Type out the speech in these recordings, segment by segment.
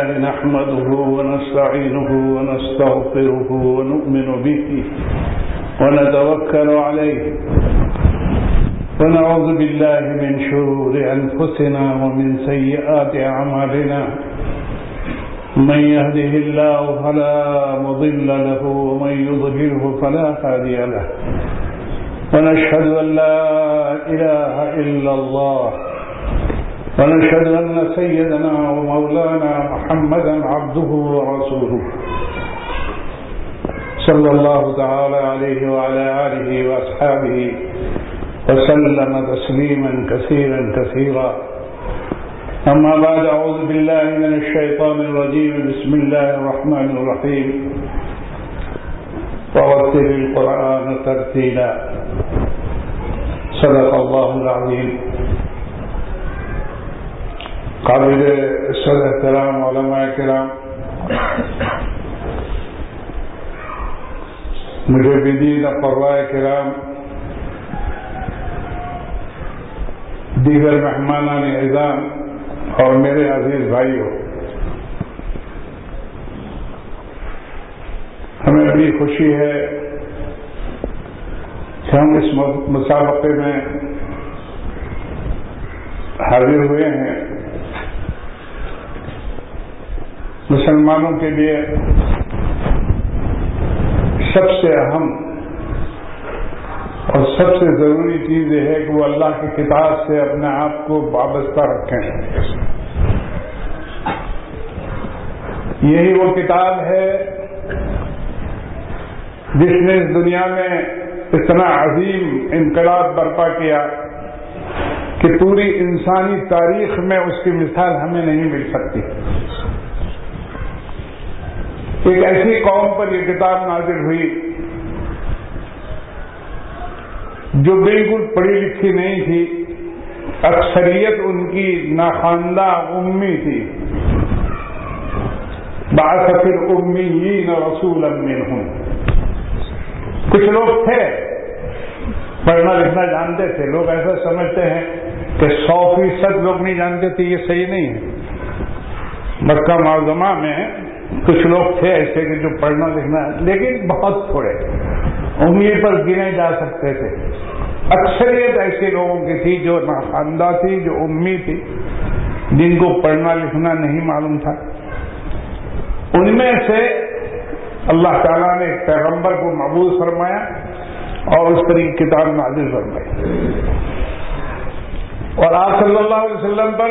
لله نحمده ونستعينه ونستغفره ونؤمن به ونتوكل عليه ونعوذ بالله من شرور أنفسنا ومن سيئات أعمالنا من يهده الله فلا مضل له ومن يضلله فلا هادي له ونشهد أن لا إله إلا الله ونشهد أن سيدنا ومولانا محمدا عبده ورسوله صلى الله تعالى عليه وعلى آله وأصحابه وسلم تسليما كثيرا كثيرا أما بعد أعوذ بالله من الشيطان الرجيم بسم الله الرحمن الرحيم ورتل القرآن ترتيلا صدق الله العظيم قابل صدر کرام علماء کرام مجاہدین قرآء کرام دیگر مہمانان اعظام اور میرے عزیز بھائیوں، ہمیں بڑی خوشی ہے کہ ہم اس مسابقے میں حاضر ہوئے ہیں۔ مسلمانوں کے لیے سب سے اہم اور سب سے ضروری چیز یہ ہے کہ وہ اللہ کی کتاب سے اپنے آپ کو وابستہ رکھیں۔ یہی وہ کتاب ہے جس نے اس دنیا میں اتنا عظیم انقلاب برپا کیا کہ پوری انسانی تاریخ میں اس کی مثال ہمیں نہیں مل سکتی۔ ایک ایسی قوم پر یہ کتاب نازل ہوئی جو بالکل پڑھی لکھی نہیں تھی، اکثریت ان کی ناخواندہ امی تھی۔ بعث فی الامیین رسولا منہم، کچھ لوگ تھے پڑھنا لکھنا جانتے تھے۔ لوگ ایسا سمجھتے ہیں کہ 100% لوگ نہیں جانتے تھے، یہ صحیح نہیں ہے۔ مکہ معظمہ میں کچھ لوگ تھے ایسے کہ جو پڑھنا لکھنا، لیکن بہت تھوڑے، انگلی پر گنے جا سکتے تھے۔ اکثریت ایسے لوگوں کی تھی جو ناخواندہ تھی، جو امی تھی، جن کو پڑھنا لکھنا نہیں معلوم تھا۔ ان میں سے اللہ تعالیٰ نے ایک پیغمبر کو مبعوث فرمایا اور اس پر ایک کتاب نازل فرمائی، اور آپ صلی اللہ علیہ وسلم پر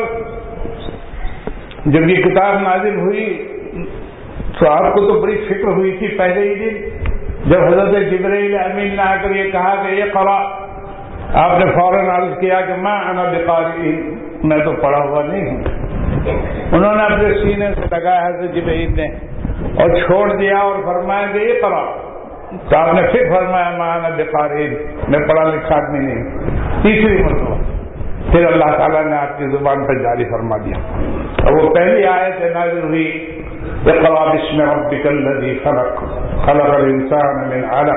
جب یہ کتاب نازل ہوئی تو آپ کو تو بڑی فکر ہوئی تھی پہلے ہی دن جب حضرت جبرائیل امین نے آ کر یہ کہا کہ یہ اقرأ، آپ نے فوراً عرض کیا کہ ما انا بقارئ، میں تو پڑھا ہوا نہیں ہوں۔ انہوں نے اپنے سینے سے لگایا حضرت جبرائیل نے اور چھوڑ دیا اور فرمایا کہ یہ اقرأ، تو آپ نے پھر فرمایا ما انا بقارئ، میں پڑھا لکھا آدمی نہیں ہوں۔ تیسری مرتبہ پھر اللہ تعالیٰ نے آپ کی زبان پر جاری فرما دیا، اور وہ پہلی آیت نازل ہوئی اقرأ باسم ربک الذی خلق خلق الانسان من علق۔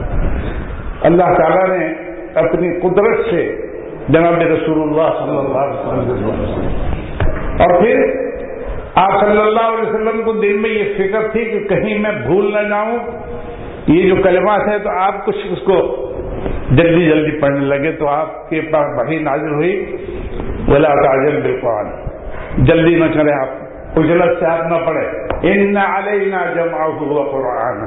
اللہ تعالیٰ نے اپنی قدرت سے جناب رسول اللہ صلی اللہ علیہ وسلم، اور پھر آپ صلی اللہ علیہ وسلم کو دل میں یہ فکر تھی کہ کہیں میں بھول نہ جاؤں یہ جو کلمات ہیں، تو آپ کچھ اس کو جلدی جلدی پڑھنے لگے، تو آپ کے پاس وحی نازل ہوئی ولا تعجل بالقرآن، جلدی نہ کریں، آپ عجلت سے آپ نہ پڑھیں، ان علینا جمعہ وقرآنہ۔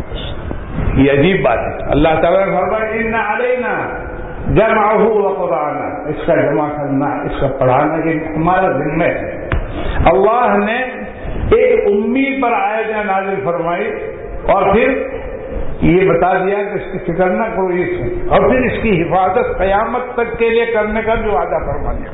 یہ عجیب بات ہے، اللہ تعالیٰ نے فرمایا ان علینا جمعہ وقرآنہ، اس کا جمع کرنا، اس کا پڑھانا یہ ہمارا ذمہ ہے۔ اللہ نے ایک امی پر آیت نازل فرمائی اور پھر یہ بتا دیا کہ اس کی فکر نہ کرو اس میں، اور پھر اس کی حفاظت قیامت تک کے لیے کرنے کا جو وعدہ فرما دیا۔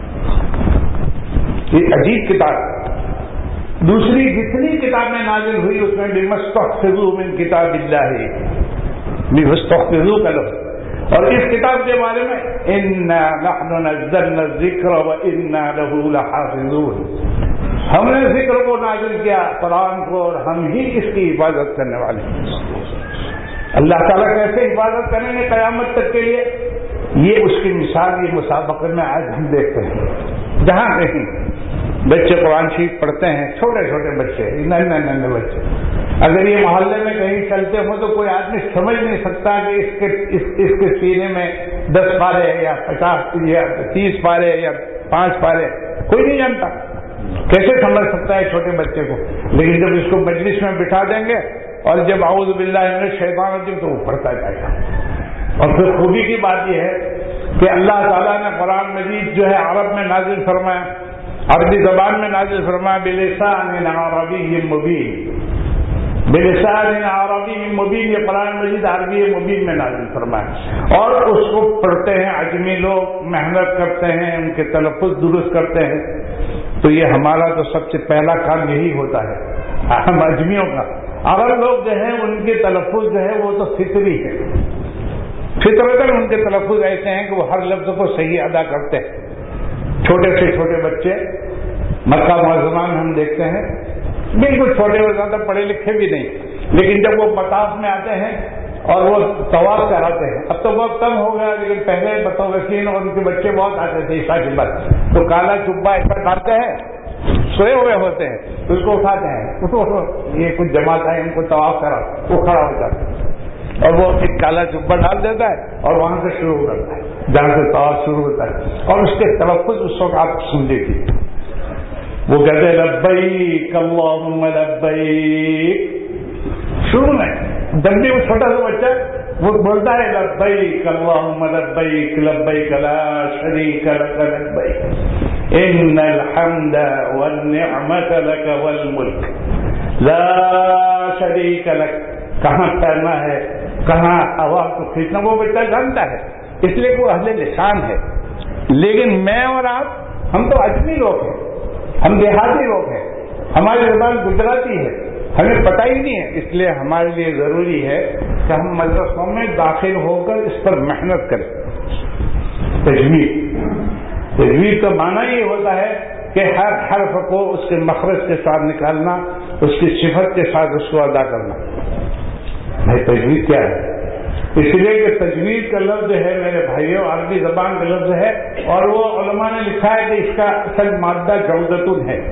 یہ عجیب کتاب۔ دوسری جتنی کتابیں نازل ہوئی اس میں بِمَسْتَحْفِظُوا مِن کتاب اللہ، بِمَسْتَحْفِظُوا کا لفظ، اور اس کتاب کے بارے میں اِنَّا نَحْنُ نَزَّلْنَا الذِّكْرَ وَإِنَّا لَهُ لَحَافِظُونَ، ہم نے ذکر کو نازل کیا قرآن کو، اور ہم ہی اس کی حفاظت کرنے والے ہیں۔ اللہ تعالیٰ کیسے حفاظت کریں گے قیامت تک کے لیے، یہ اس کی مثال یہ مسابقے میں آج ہم دیکھتے ہیں۔ جہاں کہیں بچے قرآن شریف پڑھتے ہیں، چھوٹے چھوٹے بچے، ننے بچے، اگر یہ محلے میں کہیں چلتے ہوں تو کوئی آدمی سمجھ نہیں سکتا کہ اس کے سینے میں 10 پارے یا 50 یا 30 پارے یا 5 پارے، کوئی نہیں جانتا، کیسے سمجھ سکتا ہے چھوٹے بچے کو؟ لیکن جب اس کو مجلس میں بٹھا دیں گے اور جب اعوذ باللہ من الشیطان الرجیم تو وہ پڑھتا جائے گا۔ اور پھر خوبی کی بات یہ ہے کہ اللہ تعالیٰ نے قرآن مجید جو ہے عرب میں نازل فرمایا، عربی زبان میں نازل فرمایا، بلسان عربی مبین، بلسان عربی مبین، یہ قرآن مجید عربی مبین میں نازل فرمایا، اور اس کو پڑھتے ہیں عجمی لوگ، محنت کرتے ہیں، ان کے تلفظ درست کرتے ہیں۔ تو یہ ہمارا تو سب سے پہلا کام یہی ہوتا ہے ہم اجمیوں کا۔ عرب لوگ جو ہیں ان کے تلفظ جو ہے وہ تو فطری ہے، فطرتاً ان کے تلفظ ایسے ہیں کہ وہ ہر لفظ کو صحیح ادا کرتے ہیں۔ چھوٹے سے چھوٹے بچے مکہ معظمہ میں ہم دیکھتے ہیں بالکل چھوٹے اور زیادہ پڑھے لکھے بھی نہیں، لیکن جب وہ مطاف میں آتے ہیں اور وہ طواف کراتے ہیں، اب تو بہت کم ہو گیا لیکن پہلے متوسین اور ان کے بچے بہت آتے تھے عشاء کے بعد، تو کالا چبا ایسا ڈالتے ہیں، سوئے ہوئے ہوتے ہیں، اس کو اٹھاتے ہیں، یہ کچھ جماعت ہے ان کو طواف کرا، وہ کھڑا ہو جاتا ہے اور وہ ایک کالا چبا ڈال دیتا ہے اور وہاں سے شروع کرتا ہے جہاں سے طواف شروع ہوتا ہے، اور اس کے تلفظ اس وقت آپ سن لیجیے، وہ کہتے ہیں لبیک اللہم لبیک، شروع میں جب بھی وہ چھوٹا سا بچہ وہ بولتا ہے لبیک اللہم لبیک لبیک لا شریک لک لبیک ان الحمد والنعمت لک والملک لا شریک لک، کہاں ٹھہرنا ہے، کہاں آواز کو کھینچنا، وہ بچہ جانتا ہے، اس لیے وہ اہل لسان ہے۔ لیکن میں اور آپ ہم تو اجمی لوگ ہیں، ہم دیہاتی لوگ ہیں، ہماری زبان گجراتی ہے، ہمیں پتہ ہی نہیں ہے، اس لیے ہمارے لیے ضروری ہے کہ ہم مدرسوں میں داخل ہو کر اس پر محنت کریں۔ تجوید کا معنی یہ ہوتا ہے کہ ہر حرف کو اس کے مخرج کے ساتھ نکالنا، اس کی صفت کے ساتھ اس کو ادا کرنا۔ بھائی تجوید کیا ہے؟ اس لیے کہ تجوید کا لفظ ہے میرے بھائیوں عربی زبان کا لفظ ہے، اور وہ علماء نے لکھا ہے کہ اس کا اصل مادہ جودتن ہے۔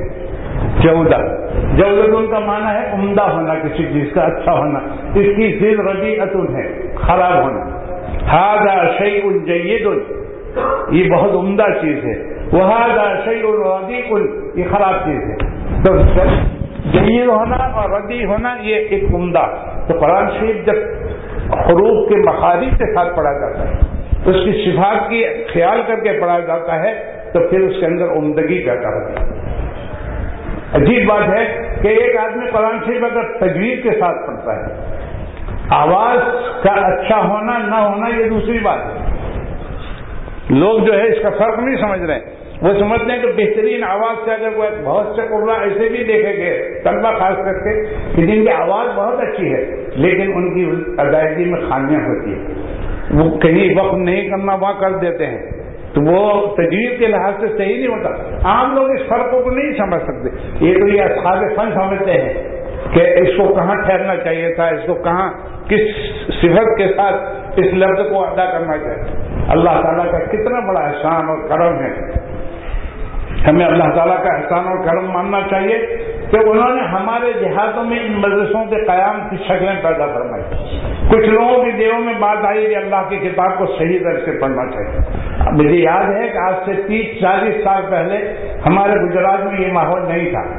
جودتن کا معنی ہے عمدہ ہونا، کسی چیز کا اچھا ہونا، اس کی ضد ردیعتن ہے، خراب ہونا۔ ھذا شیء جید، یہ بہت عمدہ چیز ہے، وھذا شیء ردیع، یہ خراب چیز ہے۔ تو جید ہونا اور ردیع ہونا یہ ایک عمدہ۔ تو قرآن شریف جب حروف کے مخارج کے ساتھ پڑھا جاتا ہے، اس کی صفات کی خیال کر کے پڑھا جاتا ہے، تو پھر اس کے اندر عمدگی پیدا ہوتی ہے۔ عجیب بات ہے کہ ایک آدمی قرآن شریف اگر تجوید کے ساتھ پڑھتا ہے، آواز کا اچھا ہونا نہ ہونا یہ دوسری بات ہے، لوگ جو ہے اس کا فرق نہیں سمجھ رہے ہیں، وہ سمجھتے ہیں کہ بہترین آواز سے اگر کوئی، بہت سے قرآن ایسے بھی دیکھے گئے طلبہ خاص کر کے کہ جن کی آواز بہت اچھی ہے لیکن ان کی ادائیگی میں خامیاں ہوتی ہیں، وہ کہیں وقف نہیں کرنا وہاں کر دیتے ہیں، تو وہ تجوید کے لحاظ سے صحیح نہیں ہوتا۔ عام لوگ اس فرقوں کو نہیں سمجھ سکتے، یہ تو یہ اصحاب فن سمجھتے ہیں کہ اس کو کہاں ٹھہرنا چاہیے تھا، اس کو کہاں کس صفت کے ساتھ اس لفظ کو ادا کرنا چاہیے۔ اللہ تعالیٰ کا کتنا بڑا احسان اور کرم ہے، ہمیں اللہ تعالیٰ کا احسان اور کرم ماننا چاہیے کہ انہوں نے ہمارے دیہاتوں میں ان مدرسوں کے قیام کی شکلیں پیدا فرمائی۔ کچھ لوگوں کے دلوں میں بات آئی کہ اللہ کی کتاب کو صحیح طرح سے پڑھنا چاہیے۔ مجھے یاد ہے کہ آج سے 30-40 سال پہلے ہمارے گجرات میں یہ ماحول نہیں تھا،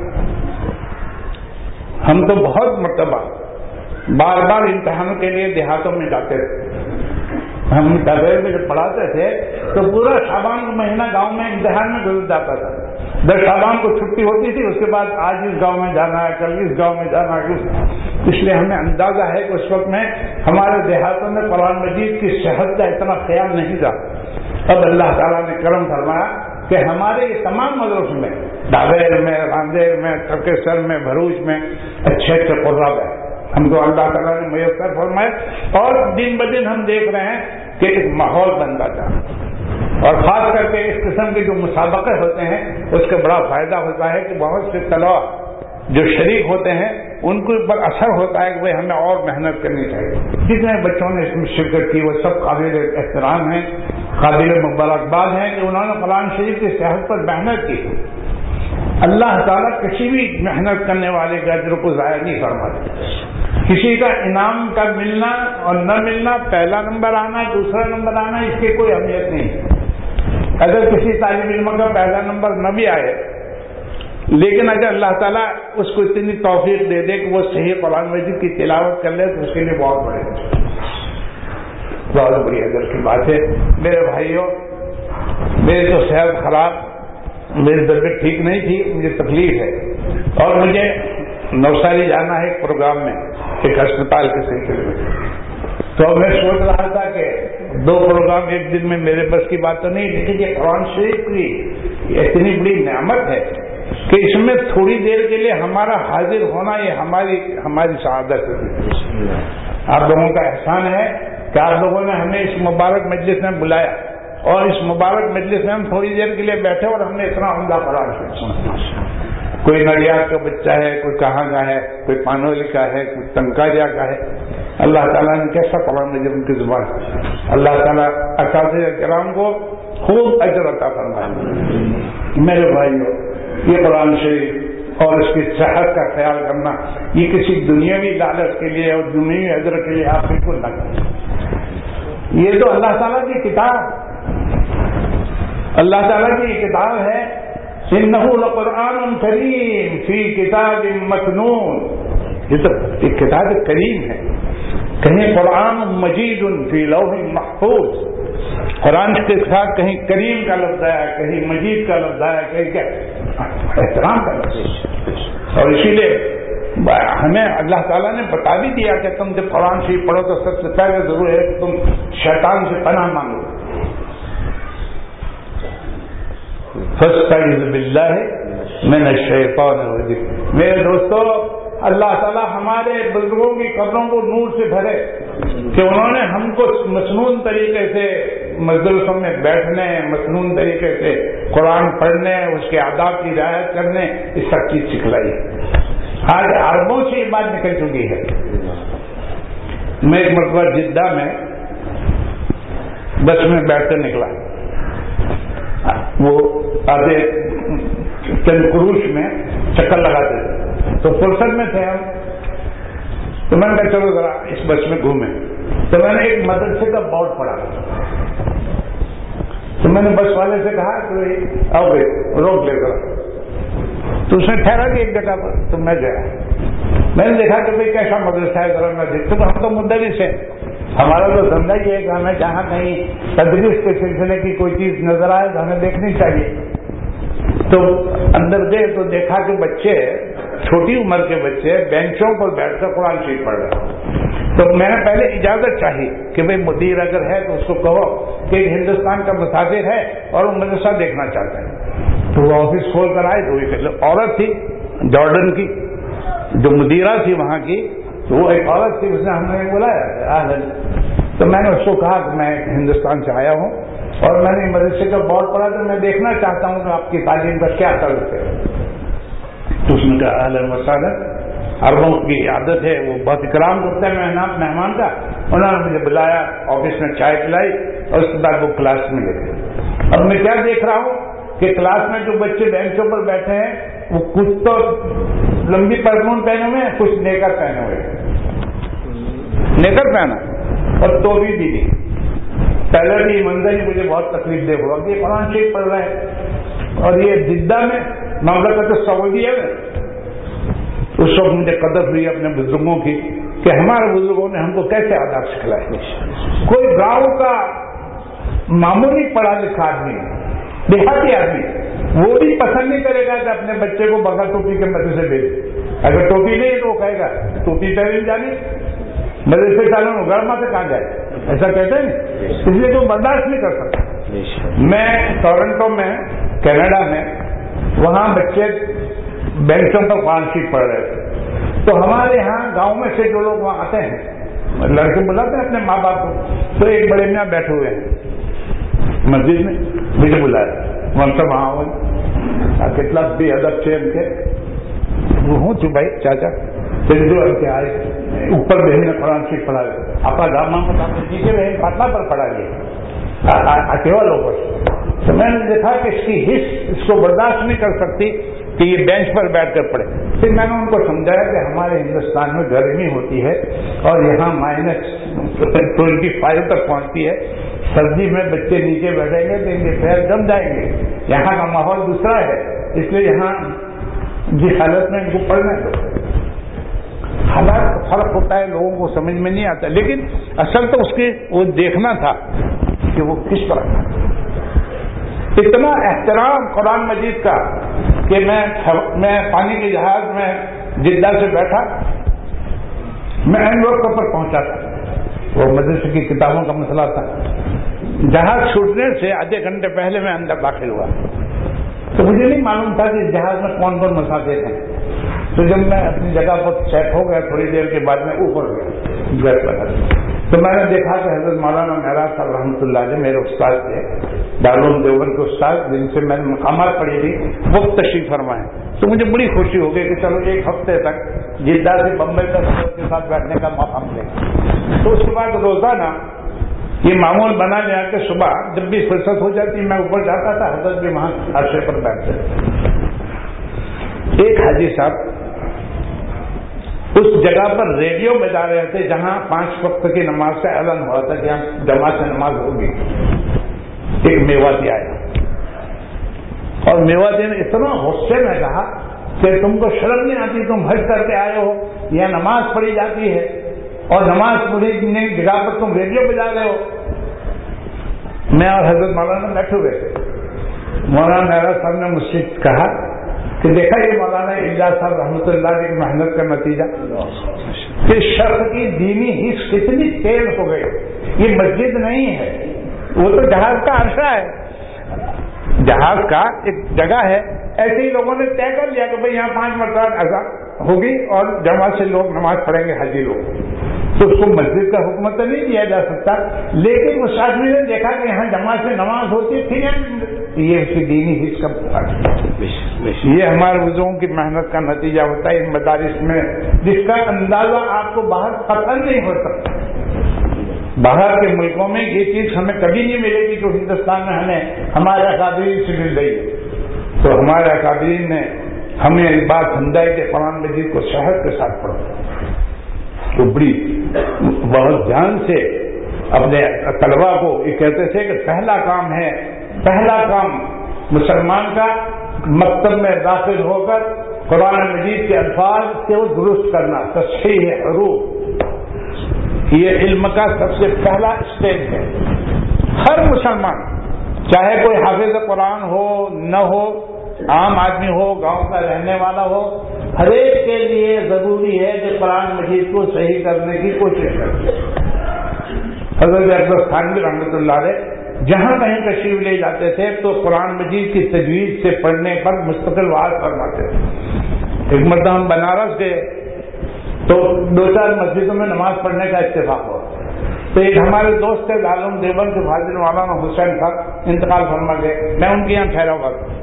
ہم تو بہت مرتبہ بار بار امتحانوں کے لیے دیہاتوں میں جاتے تھے۔ ہم دبیر میں جب پڑھاتے تھے تو پورا شعبان کا مہینہ گاؤں میں امتحان میں گزر جاتا تھا، در شعبان کو چھٹی ہوتی تھی، اس کے بعد آج اس گاؤں میں جانا ہے، کل اس گاؤں میں جانا ہے، اس لیے ہمیں اندازہ ہے کہ اس وقت میں ہمارے دیہاتوں میں قرآن مجید کی صحت کا اتنا خیال نہیں تھا۔ اب اللہ تعالیٰ نے کرم فرمایا کہ ہمارے یہ تمام مدرسوں میں، دابیر میں، راندیر میں، ترکیسر میں، بھروچ میں اچھے اچھے قرآن ہیں، ہم کو اللہ تعالیٰ نے میسر فرمائے، اور دن بدن ہم دیکھ رہے ہیں کہ ایک ماحول بنتا جا رہا ہے، اور خاص کر کے اس قسم کے جو مسابقے ہوتے ہیں اس کا بڑا فائدہ ہوتا ہے کہ بہت سے طلباء جو شریک ہوتے ہیں ان کے اوپر اثر ہوتا ہے کہ بھائی ہمیں اور محنت کرنی چاہیے۔ جتنے بچوں نے اس میں شرکت کی وہ سب قابل احترام ہیں، قابل مبارکباد ہیں کہ انہوں نے قرآن شریف کی صحت پر محنت کی۔ اللہ تعالیٰ کسی بھی محنت کرنے والے کے اجر کو ضائع نہیں فرماتے. کسی کا انعام کا ملنا اور نہ ملنا، پہلا نمبر آنا دوسرا نمبر آنا، اس کی کوئی اہمیت نہیں. اگر کسی طالب علم کا پہلا نمبر نہ بھی آئے، لیکن اگر اللہ تعالیٰ اس کو اتنی توفیق دے دے کہ وہ صحیح قرآن مجید کی تلاوت کر لے تو اس کے لیے بہت بڑی اجر کی بات ہے. میرے بھائیوں، میری تو صحت خراب، میری طبیعت ٹھیک نہیں تھی، مجھے تکلیف ہے اور مجھے نوساری جانا ہے ایک پروگرام میں، ایک ہسپتال کے سلسلے میں. تو میں سوچ رہا تھا کہ 2 پروگرام ایک دن میں میرے بس کی بات تو نہیں، لیکن یہ قرآن شریف کی اتنی بڑی نعمت ہے کہ اس میں تھوڑی دیر کے لیے ہمارا حاضر ہونا یہ ہماری سعادت ہے. آپ لوگوں کا احسان ہے کہ آپ لوگوں نے ہمیں اس مبارک مجلس میں بلایا اور اس مبارک مجلس میں ہم تھوڑی دیر کے لیے بیٹھے اور ہم نے اتنا عمدہ قرآن شریف سنا. کوئی نڑیات کا بچہ ہے، کوئی کہاں کا ہے، کوئی پانولی کا ہے، کوئی تنکاجا کا ہے. اللہ تعالیٰ نے کیسا قرآن میں جب ان کی زبان، اللہ تعالیٰ اساتذہ کرام کو خوب اجر عطا فرمائے. میرے بھائیوں، یہ قرآن شریف اور اس کی صحت کا خیال کرنا یہ کسی دنیاوی لالچ کے لیے اور دنیاوی اجر کے لیے آپ بالکل نہ کریں. یہ تو اللہ تعالیٰ کی کتاب، اللہ تعالیٰ کی کتاب ہے. انه لقرآن کریم فی کتاب مکنون، یہ تو ایک کتاب کریم ہے. کہیں قرآن مجید فی لوح محفوظ، قرآن کے ساتھ کہیں کریم کا لفظ آیا، کہیں مجید کا لفظ آیا، کہیں کیا احترام کا لفظ. اور اسی لیے ہمیں اللہ تعالیٰ نے بتا بھی دیا کہ تم جب قرآن شریف پڑھو تو سب سے پہلے ضرور ہے کہ تم شیطان سے پناہ مانگو. فاستعذ باللہ من الشیطان الرجیم. میرے دوستو، اللہ تعالیٰ ہمارے بزرگوں کی قبروں کو نور سے بھرے کہ انہوں نے ہم کو مسنون طریقے سے مجلسوں میں بیٹھنے، مسنون طریقے سے قرآن پڑھنے، اس کے آداب کی رعایت کرنے، اس سب چیز سکھلائی. آج عربوں سے یہ بات نکل چکی ہے. میں ایک مرتبہ جدہ میں بس میں بیٹھ کر نکلا، وہ آتے چند کروش میں چکر لگاتے تھے تو فرصت میں تھے ہم، تو میں نے کہا چلو ذرا اس بس میں گھومیں. تو میں نے ایک مدرسے کا بورڈ پڑھا تو میں نے بس والے سے کہا کہ آؤ گے روک لے ذرا. تو اس نے ٹھہرا کہ ایک جگہ پر. تو میں گیا، میں نے دیکھا کہ بھائی کیسا مدرسہ ہے ذرا میں دیکھتا. تو ہم تو مدرس ہیں، ہمارا تو دھندا یہ ہے کہ ہمیں جہاں کہیں تدریس کے سلسلے کی کوئی چیز نظر آئے تو ہمیں دیکھنی چاہیے. تو اندر گئے تو دیکھا کہ بچے، چھوٹی عمر کے بچے بینچوں پر بیٹھ کر قرآن شریف پڑھ رہے. تو میں نے پہلے اجازت چاہی کہ بھائی مدیر اگر ہے تو اس کو کہو کہ ایک ہندوستان کا مسافر ہے اور وہ مدرسہ دیکھنا چاہتا ہے. تو وہ آفس کھول کر آئے تو ایک عورت تھی جارڈن کی جو مدیرہ تھی وہاں کی، تو وہ ایک عورت تھی، اس نے ہمیں بلایا. تو میں نے اس کو کہا کہ میں ہندوستان سے آیا ہوں اور میں نے مدرسے کا بورڈ پڑھا تو میں دیکھنا چاہتا ہوں کہ آپ کی تعلیم کا کیا طرز ہے. تو اس نے کہا اہلا وسہلا. عربوں کی عادت ہے، وہ بہت اکرام کرتے ہیں مہمان کا. انہوں نے مجھے بلایا، آفس میں چائے پلائی اور اس کے بعد وہ کلاس میں لے گئے. اب میں کیا دیکھ رہا ہوں کہ کلاس میں جو بچے بینچوں پر بیٹھے ہیں وہ کچھ تو لمبی پرمون پہنے ہوئے ہیں، کچھ نیکر پہنے ہوئے ہیں. نیکر پہنا اور ٹوپی بھی نہیں. پہلے بھی منظر ہی مجھے بہت تکلیف دہ ہوا کہ قرآن شریف پڑھ رہے ہیں اور یہ جدہ میں مملکت سعودیہ میں. اس وقت مجھے قدر ہوئی اپنے بزرگوں کی کہ ہمارے بزرگوں نے ہم کو کیسے آداب سکھلائے. کوئی گاؤں کا معمولی پڑھا لکھا آدمی، دیہاتی آدمی، وہ بھی پسند نہیں کرے گا کہ اپنے بچے کو بغیر ٹوپی کے مدرسے بھیجے. اگر ٹوپی نہیں ہے تو وہ کہے گا ٹوپی پہلے جانی مدرسے چالوں میں گرما سے کہاں جائے، ایسا کہتے ہیں. اس لیے تو برداشت نہیں کر سکتا. میں ٹورنٹو میں کینیڈا میں، وہاں بچے بینچوں پر قرآن شریف پڑھ رہے تھے. تو ہمارے یہاں گاؤں میں سے جو لوگ وہاں آتے ہیں، لڑکے بلاتے ہیں اپنے ماں باپ کو. تو ایک بڑے میاں بیٹھے ہوئے ہیں مسجد میں، مجھے بلایا من سب وہاں ہوئے کتنا بے ادب سے ان کے وہ ہوں چھ بھائی چاچا پھر جو ان کے آئے اوپر بہن قرآن شریف پڑھا رہے آپ کا داما نیچے بہن پٹنہ پر پڑھا گیا اکیوا لوگوں سے. تو میں نے دیکھا کہ اس کی حص اس کو برداشت نہیں کر سکتی کہ یہ بینچ پر بیٹھ کر پڑھے. پھر میں نے ان کو سمجھایا کہ ہمارے ہندوستان میں گرمی ہوتی ہے اور یہاں -25 تک پہنچتی ہے. سردی میں بچے نیچے بیٹھیں گے تو ان کے پیر جم جائیں گے. یہاں کا ماحول دوسرا ہے, اس لیے یہاں جس حالت میں ان کو پڑھنا ہے. حالات کا فرق ہوتا ہے, لوگوں کو سمجھ میں نہیں آتا, لیکن اصل تو اس کے وہ دیکھنا تھا کہ وہ کس طرح تھا. اتنا احترام قرآن مجید کا کہ میں پانی کے جہاز میں جدہ سے بیٹھا, میں این وقت پر پہنچا تھا. وہ مدرسے کی کتابوں کا مسئلہ تھا. جہاز چھوٹنے سے آدھے گھنٹے پہلے میں اندر داخل ہوا تو مجھے نہیں معلوم تھا کہ اس جہاز میں کون کون مسافر ہیں. تو جب میں اپنی جگہ پر سیٹ ہو گیا تھوڑی دیر کے بعد میں اوپر گیا تو میں نے دیکھا کہ حضرت مولانا معراج صاحب رحمۃ اللہ علیہ میرے استاد تھے, دارالعلوم دیوبند کے استاد, جن سے میں نے مقامات پڑھی تھی, وہ تشریف فرمائے. تو مجھے بڑی خوشی ہو گئی کہ چلو ایک ہفتے تک جدہ سے بمبئی تک حضرت کے ساتھ بیٹھنے کا موقع ملے گا. تو اس کے بعد روزانہ یہ معمول بنا لیا کہ صبح جب بھی فرصت ہو جاتی میں اوپر جاتا تھا, حضرت بھی وہاں عرصے پر بیٹھتے. ایک حاجی صاحب اس جگہ پر ریڈیو بجا رہے تھے جہاں 5 وقت کی نماز کا اعلان ہوا تھا کہ ہم جماعت سے نماز ہوگی. ایک میواتی آیا اور میواتی نے اتنا غصے میں کہا کہ تم کو شرم نہیں آتی, تم حج کر کے آئے ہو, یہاں نماز پڑھی جاتی ہے اور نماز پڑھنے کی جگہ پر تم ریڈیو بجا رہے ہو. میں اور حضرت مولانا بیٹھے ہوئے تھے. مولانا معراج صاحب نے مجھ سے کہا کہ دیکھا یہ مولانا اجلاس صاحب رحمۃ اللہ علیہ کی محنت کا نتیجہ کہ شخص کی دینی حص کتنی تیز ہو گئی. یہ مسجد نہیں ہے, وہ تو جہاز کا عرصہ ہے, جہاز کا ایک جگہ ہے. ایسے ہی لوگوں نے طے کر لیا کہ بھائی یہاں 5 مرتبہ اذان ہوگی اور جماعت سے لوگ نماز پڑھیں گے, حاجی لوگ. تو اس کو مسجد کا حکم تو نہیں دیا جا سکتا, لیکن اس آدمی نے دیکھا کہ یہاں جماعت سے نماز ہوتی ہے, پھر یہ اس کی دینی حص کا یہ ہمارے بزرگوں کی محنت کا نتیجہ ہوتا ہے ان مدارس میں, جس کا اندازہ آپ کو باہر قطعاً نہیں ہو سکتا. باہر کے ملکوں میں یہ چیز ہمیں کبھی نہیں ملے گی جو ہندوستان میں ہمیں ہمارے اکابرین سے مل رہی ہے. تو ہمارے اکابرین نے ہمیں یہ بات سمجھائی کہ قرآن مجید کو صحت کے ساتھ پڑھو. تو بڑی بہت دھیان سے اپنے طلبا کو یہ کہتے تھے کہ پہلا کام مسلمان کا مکتب میں داخل ہو کر قرآن مجید کے الفاظ کو درست کرنا, تصحیح حروف. یہ علم کا سب سے پہلا اسٹیج ہے. ہر مسلمان چاہے کوئی حافظ قرآن ہو نہ ہو, عام آدمی ہو, گاؤں کا رہنے والا ہو, ہر ایک کے لیے ضروری ہے کہ قرآن مجید کو صحیح کرنے کی کوشش کرے. حضرت اقدس تھانوی رحمۃ اللہ علیہ جہاں کہیں تشریف لے جاتے تھے تو قرآن مجید کی تجوید سے پڑھنے پر مستقل وعظ فرماتے تھے. ایک مرتبہ ہم بنارس گئے تو 2-4 مسجدوں میں نماز پڑھنے کا اتفاق ہوا. تو ایک ہمارے دوست تھے دارالعلوم دیوبند کے فاضل مولانا حسین صاحب انتقال فرما گئے, میں ان کے یہاں ٹھہرا ہوا تھا.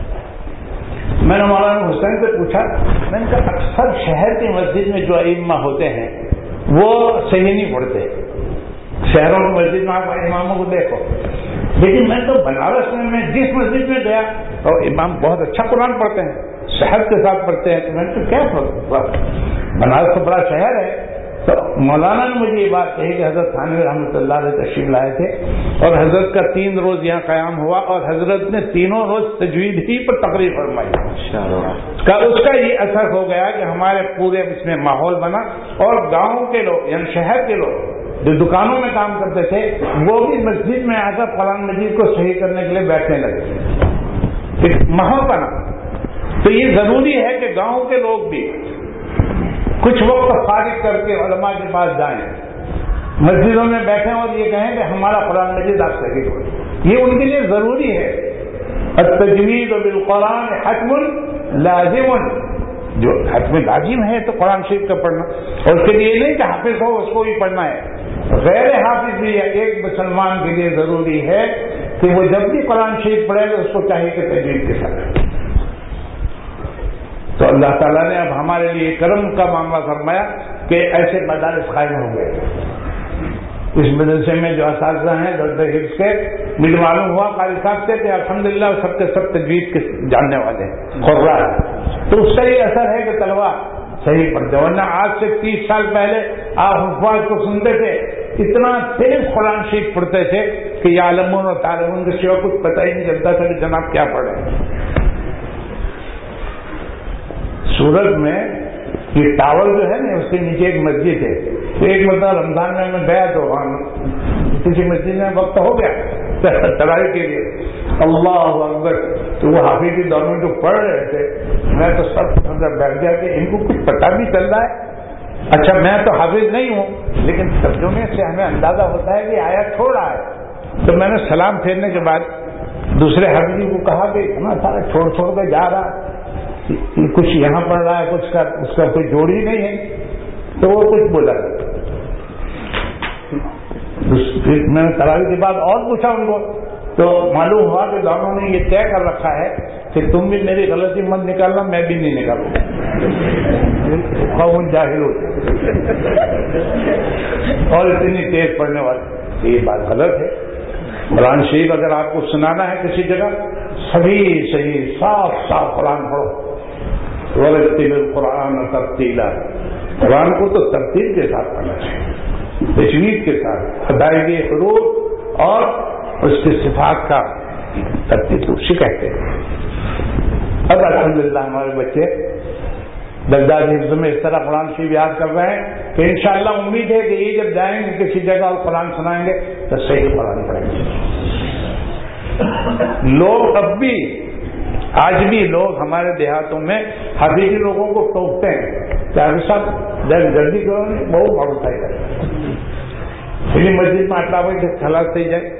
میں نے مولانا حسین سے پوچھا, میں نے کہا اکثر شہر کی مسجد میں جو ائمہ ہوتے ہیں وہ صحیح نہیں پڑھتے, شہروں کی مسجد میں آپ اماموں کو دیکھو, لیکن میں تو بنارس میں جس مسجد میں گیا اور امام بہت اچھا قرآن پڑھتے ہیں, صحت کے ساتھ پڑھتے ہیں. تو میں نے کہا کیا بنارس تو بڑا شہر ہے. تو مولانا نے مجھے یہ بات کہی کہ حضرت تھانوی رحمۃ اللہ علیہ تشریف لائے تھے اور حضرت کا 3 روز یہاں قیام ہوا اور حضرت نے 3 روز تجوید ہی پر تقریر فرمائی. اس کا یہ اثر ہو گیا کہ ہمارے پورے اس میں ماحول بنا اور گاؤں کے لوگ یعنی شہر کے لوگ جو دکانوں میں کام کرتے تھے وہ بھی مسجد میں آ کر قرآن مجید کو صحیح کرنے کے لیے بیٹھنے لگے. ماحول بنا. تو یہ ضروری ہے کہ گاؤں کے لوگ بھی کچھ وقت فارغ کر کے علماء کے پاس جائیں, مسجدوں میں بیٹھیں اور یہ کہیں کہ ہمارا قرآن مجید آپ صحیح ہو. یہ ان کے لیے ضروری ہے. التجوید بالقرآن حتم لازم, جو حتم لازم ہے تو قرآن شریف کا پڑھنا, اور اس کے لیے نہیں کہ حافظ ہو اس کو بھی پڑھنا ہے, غیر حافظ بھی ہے. ایک مسلمان کے لیے ضروری ہے کہ وہ جب بھی قرآن شریف پڑھے تو اس کو چاہیے کہ تجوید کے ساتھ. تو اللہ تعالیٰ نے اب ہمارے لیے کرم کا معاملہ فرمایا کہ ایسے مدارس قائم ہو گئے. اس مدرسے میں جو اساتذہ ہیں درد حفظ کے, مجھے معلوم ہوا قاری صاحب سے کہ الحمدللہ سب کے سب تجوید کے جاننے والے ہیں, قرآن تو اس کا یہ اثر ہے کہ طلبا صحیح پڑھتے، ورنہ آج سے 30 سال پہلے آپ حفاظ کو سنتے تھے اتنا تیز قرآن شریف پڑھتے تھے کہ یعلمون و تعلمون کے سوا کچھ پتہ ہی نہیں چلتا تھا کہ جناب کیا پڑھ رہے ہیں۔ سورت میں یہ ٹاور جو ہے نا اس کے نیچے ایک مسجد ہے، تو ایک مرتبہ رمضان میں گیا تو وہاں کسی مسجد میں وقت ہو گیا تراویح کے لیے، اللہ اکبر، تو وہ حافظ کے دور میں جو پڑھ رہے تھے میں تو سب اندر بیٹھ گیا کہ ان کو کچھ پتہ بھی چل رہا ہے۔ اچھا میں تو حافظ نہیں ہوں لیکن ترجمے سے ہمیں اندازہ ہوتا ہے کہ آیت چھوڑ رہا ہے۔ تو میں نے سلام پھیرنے کے بعد دوسرے حافظ کو کہا کہ اتنا سارا چھوڑ کے جا رہا، کچھ یہاں پڑھ رہا ہے کچھ کا اس کا کوئی جوڑ ہی نہیں ہے۔ تو وہ کچھ بولا، پھر میں نے تراویح کے بعد اور پوچھا ان کو، تو معلوم ہوا کہ دونوں نے یہ طے کر رکھا ہے کہ تم بھی میری غلطی مت نکالنا، میں بھی نہیں نکالوں گا، قوم جاہل اور اتنی تیز پڑھنے والے، یہ بات غلط ہے۔ قرآن شریف اگر آپ کو سنانا ہے کسی جگہ صحیح صاف قرآن پڑھو، وَرَتِّلِ الْقُرْآنَ تَرْتِيلًا، قرآن کو تو ترتیب کے ساتھ پڑھنا چاہیے، تجوید کے ساتھ، ادائیگی حروف اور اس کی صفات کا ترتیب اسی کہتے ہیں۔ اب الحمدللہ ہمارے بچے درجات حفظ میں اس طرح قرآن شریف یاد کر رہے ہیں کہ انشاءاللہ امید ہے کہ یہ جب جائیں گے کسی جگہ اور قرآن سنائیں گے تو صحیح قرآن پڑھیں گے۔ لوگ اب بھی آج بھی لوگ ہمارے دیہاتوں میں حقیقی لوگوں کو ٹوکتے ہیں کہ حافظ صاحب جلدی کرو نہیں بہت بڑھتا ہے، پھر مسجد میں اٹلا ہوئے کہ خلاص تھی جائے۔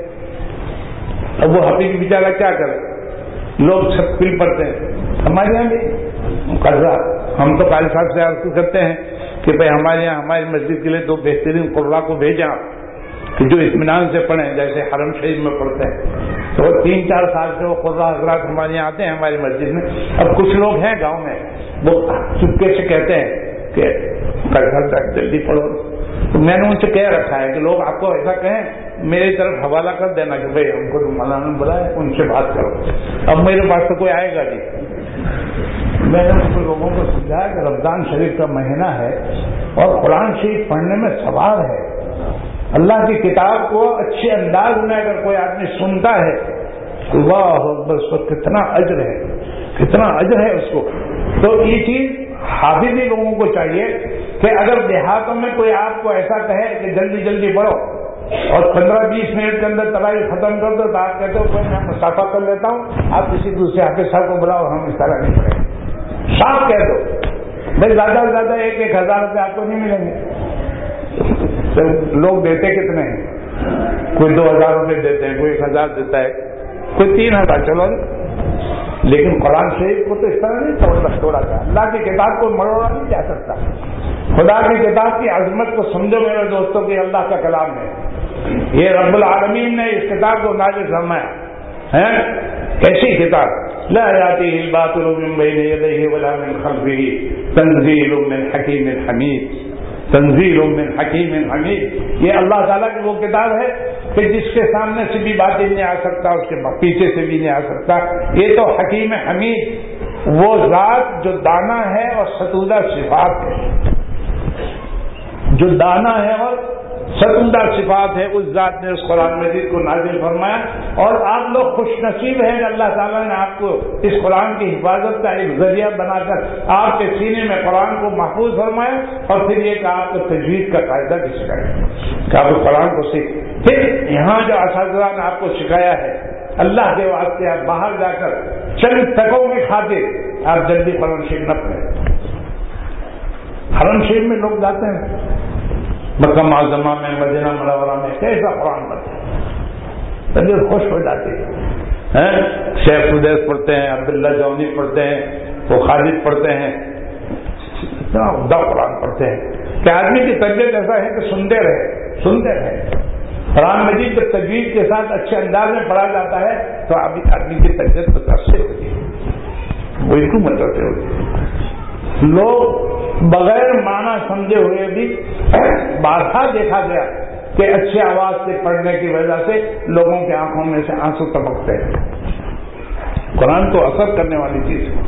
اب وہ حقیقی بیچارہ کیا کرے، لوگ سب پل پڑتے ہیں۔ ہمارے یہاں بھی قرضہ، ہم تو قاری صاحب سے عرض کرتے ہیں کہ بھائی ہمارے یہاں ہماری مسجد کے لیے 2 بہترین قرآ کو بھیجیں آپ کہ جو اطمینان سے پڑھیں، جیسے حرم شریف میں پڑھتے ہیں۔ تو 3-4 سال سے وہ قرآ حضرات ہمارے یہاں آتے ہیں ہماری مسجد میں۔ اب کچھ لوگ ہیں گاؤں میں وہ چپکے سے کہتے ہیں کہ قرضہ تک جلدی پڑھو، تو میں نے ان سے کہہ رکھا ہے کہ لوگ آپ کو ایسا کہیں میری طرف حوالہ کر دینا کہ بھائی ہم کو مولانا نے بلایا ان سے بات کرو۔ اب میرے پاس تو کوئی آئے گا نہیں۔ میں نے ان کو لوگوں کو سمجھایا کہ رمضان شریف کا مہینہ ہے اور قرآن شریف پڑھنے میں ثواب ہے، اللہ کی کتاب کو اچھے انداز میں اگر کوئی آدمی سنتا ہے اللہ اکبر، اس کو کتنا اجر ہے، کتنا اجر ہے اس کو۔ تو یہ چیز حافظی لوگوں کو چاہیے کہ اگر دیہاتوں میں کوئی آپ کو ایسا کہے کہ جلدی جلدی پڑھو اور 15-20 منٹ کے اندر تراویح ختم کر دو، تو آپ کہتے ہو میں مسافہ کر لیتا ہوں، آپ کسی دوسرے حافظ صاحب کو بلاؤ، ہم اس طرح نہیں پڑھیں گے، صاف کہہ دو بھائی زیادہ سے زیادہ 1,000 روپے آپ کو نہیں ملیں گے۔ تو لوگ دیتے کتنے ہیں، کوئی 2,000 روپے دیتے ہیں، کوئی 1,000 دیتا ہے، کوئی 3,000، چلو لیکن قرآن شریف کو تو اس طرح نہیں توڑا جائے۔ اللہ کی کتاب کو مروڑا نہیں جا سکتا۔ خدا کی کتاب کی عظمت کو سمجھو میرے دوستوں کہ اللہ کا کلام ہے، یہ رب العالمین نے اس کتاب کو نازل فرمایا ہے۔ ایسی کتاب لا یاتیہ الباطل من بین یدیہ ولا من خلفہ تنزیل من حکیم حمید، تنزیل من حکیم حمید۔ یہ اللہ تعالیٰ کی وہ کتاب ہے کہ جس کے سامنے سے بھی باطل نہیں آ سکتا، اس کے پیچھے سے بھی نہیں آ سکتا۔ یہ تو حکیم حمید، وہ ذات جو دانا ہے اور ستودہ صفات ہے، جو دانا ہے اور ستودہ صفات ہے، اس ذات نے اس قرآن مجید کو نازل فرمایا۔ اور آپ لوگ خوش نصیب ہیں کہ اللہ تعالیٰ نے آپ کو اس قرآن کی حفاظت کا ایک ذریعہ بنا کر آپ کے سینے میں قرآن کو محفوظ فرمایا، اور پھر یہ کہ آپ کو تجوید کا قاعدہ بھی سکھایا کہ آپ قرآن کو سیکھ۔ پھر یہاں جو اساتذہ نے آپ کو سکھایا ہے، اللہ کے واسطے آپ باہر جا کر چند تکوں کی خاطر آپ جلدی قرآن شریف نہ پڑھیں۔ حرم شریف میں لوگ جاتے ہیں، مکہ معظمہ میں، مدینہ منورہ میں، کیسا قرآن پڑھتے ہیں، طبیعت خوش ہو جاتی ہے۔ شیخ سدیس پڑھتے ہیں، عبداللہ جونی پڑھتے ہیں، وہ خالد پڑھتے ہیں، اتنا عمدہ قرآن پڑھتے ہیں کہ آدمی کی طبیعت ایسا ہے کہ سنتے رہے۔ قرآن مجید جب تجوید کے ساتھ اچھے انداز میں پڑھا جاتا ہے تو آدمی کی طبیعت متاثر ہوتی ہے، وہ کیوں متاثر ہوتی ہے۔ لوگ بغیر معنی سمجھے ہوئے بھی بارہا دیکھا گیا کہ اچھی آواز سے پڑھنے کی وجہ سے لوگوں کی آنکھوں میں سے آنسو ٹپکتے ہیں۔ قرآن تو اثر کرنے والی چیز ہے۔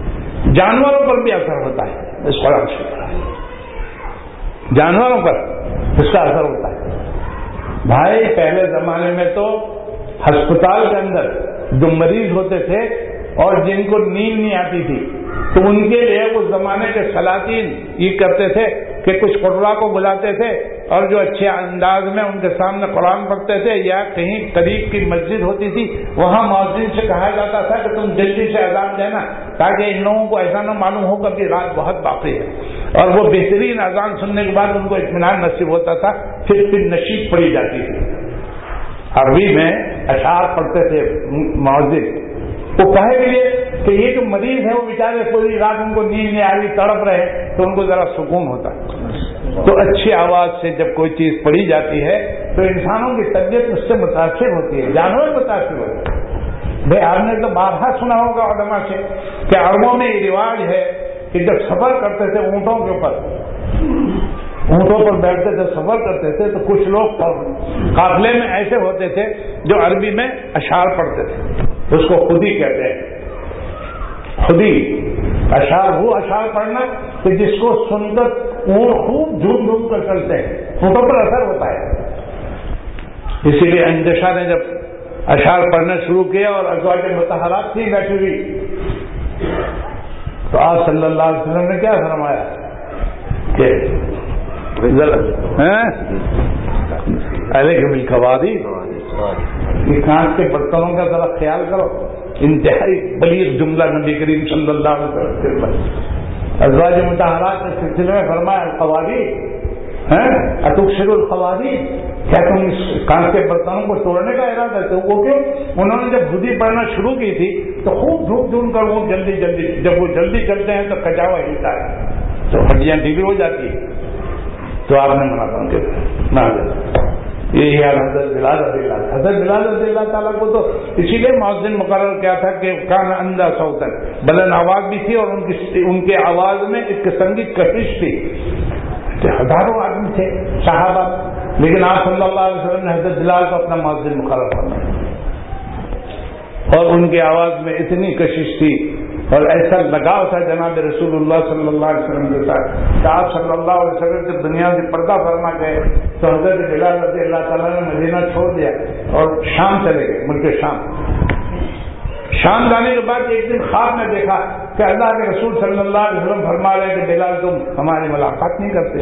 جانوروں پر بھی اثر ہوتا ہے اس قرآن شریف کا، جانوروں پر اس کا اثر ہوتا ہے۔ بھائی پہلے زمانے میں تو ہسپتال کے اندر جو مریض ہوتے تھے اور جن کو نیند نہیں آتی تھی تو ان کے لیے اس زمانے کے سلاطین یہ کرتے تھے کہ کچھ قرا کو بلاتے تھے اور جو اچھے انداز میں ان کے سامنے قرآن پڑھتے تھے، یا کہیں قریب کی مسجد ہوتی تھی وہاں مؤذن سے کہا جاتا تھا کہ تم جلدی سے اذان دینا تاکہ ان لوگوں کو ایسا نہ معلوم ہو کہ رات بہت باقی ہے، اور وہ بہترین اذان سننے کے بعد ان کو اطمینان نصیب ہوتا تھا، پھر نشید پڑھی جاتی تھی۔ عربی میں اشعار پڑھتے تھے مؤذن، وہ کہے کے لیے کہ یہ جو مریض ہے وہ بیچارے پوری رات ان کو نیند نہیں آ رہی، تڑپ رہے تو ان کو ذرا سکون ہوتا ہے۔ تو اچھی آواز سے جب کوئی چیز پڑھی جاتی ہے تو انسانوں کی طبیعت اس سے متاثر ہوتی ہے، جانور متاثر ہوتے ہیں۔ بھائی آپ نے تو بارہا سنا ہوگا علماء سے کہ عربوں میں یہ رواج ہے کہ جب سفر کرتے تھے اونٹوں کے اوپر، اونٹوں پر بیٹھتے تھے، سفر کرتے تھے، تو کچھ لوگ قافلے میں ایسے ہوتے تھے جو عربی میں اشعار پڑھتے تھے، اس کو خودی کہتے ہیں۔ خودی اشعار، وہ اشعار پڑھنا کہ جس کو سن کر اونٹ خوب جھوم جھوم کر چلتے ہیں، اونٹوں پر اثر ہوتا ہے۔ اسی لیے انجشا نے جب اشعار پڑھنا شروع کیا اور ازواج مطہرات تھی بیٹھی ہوئی تو آپ صلی اللہ علیہ وسلم نے کیا فرمایا کہ علیکم بالقواریر، یہ کانچ کے برتنوں کا ذرا خیال کرو۔ انتہائی بلیغ جملہ نبی کریم صلی اللہ علیہ وسلم ازواج مطہرات کے سلسلے میں فرمایا القواریر، اتکسر القواریر، کیا تم اس کانچ کے برتنوں کو توڑنے کا ارادہ کرتے ہو؟ وہ کیوں؟ انہوں نے جب خودی پڑھنا شروع کی تھی تو خوب جھوم جھوم کر وہ جلدی جب وہ جلدی چلتے ہیں تو کچاوا ہلتا ہے تو ہڈیاں ڈھیلی ہو جاتی ہے، تو آپ نے منع کر کے یہی حال حضرت بلال رضی اللہ تعالیٰ کو تو اسی لیے مؤذن مقرر کیا تھا کہ کان اندھا صوتن، بلند آواز بھی تھی اور ان کے آواز میں ایک قسم کی کشش تھی۔ ہزاروں آدمی تھے صحابہ، لیکن آپ صلی اللہ علیہ وسلم نے حضرت بلال کو اپنا مؤذن مقرر فرمایا، اور ان کی آواز میں اتنی کشش تھی اور ایسا لگاؤ تھا جناب رسول اللہ صلی اللہ علیہ وسلم کے ساتھ کہ آپ صلی اللہ علیہ وسلم جب دنیا سے پردہ فرما گئے تو حضرت بلال رضی اللہ تعالیٰ نے مدینہ چھوڑ دیا اور شام چلے گئے، ملک شام جانے کے بعد ایک دن خواب میں دیکھا کہ اللہ کے رسول صلی اللہ علیہ وسلم فرما رہے کہ بلال تم ہماری ملاقات نہیں کرتے،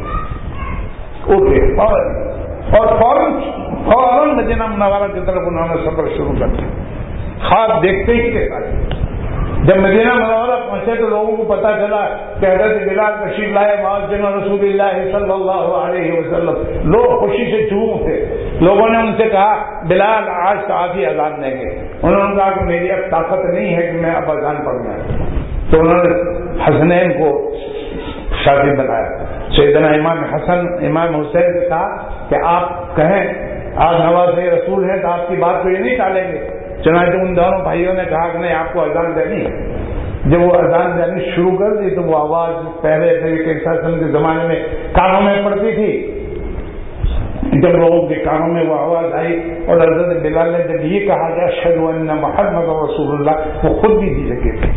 اور فوراً مدینہ منورہ کی طرف انہوں نے سفر شروع کر دیا، خواب دیکھتے ہی دیکھا۔ جب مدینہ منورہ پہنچے تو لوگوں کو پتا چلا کہ حضرت بلال تشریف لائے مؤذن رسول اللہ صلی اللہ علیہ وسلم، لوگ خوشی سے جھوم اٹھے۔ لوگوں نے ان سے کہا بلال آج تو آپ ہی اذان دیں گے، انہوں نے کہا کہ میری اب طاقت نہیں ہے کہ میں اب اذان پڑھوں، تو انہوں نے حسنین کو شاگرد بنایا، سیدنا امام حسن امام حسین سے کہا کہ آپ کہیں آج نواز رسول ہیں تو آپ کی بات کو یہ نہیں ٹالیں گے۔ چنانچہ ان دونوں بھائیوں نے کہا کہ نہیں آپ کو اذان دینی ہے۔ جب وہ اذان دینی شروع کر دی تو وہ آواز پہلے کے زمانے میں کانوں میں پڑتی تھی، جب لوگوں کے کانوں میں وہ آواز آئی اور حضرت بلال نے جب یہ کہا کہ اشہد ان محمد رسول اللہ، وہ خود بھی دی لگے تھے۔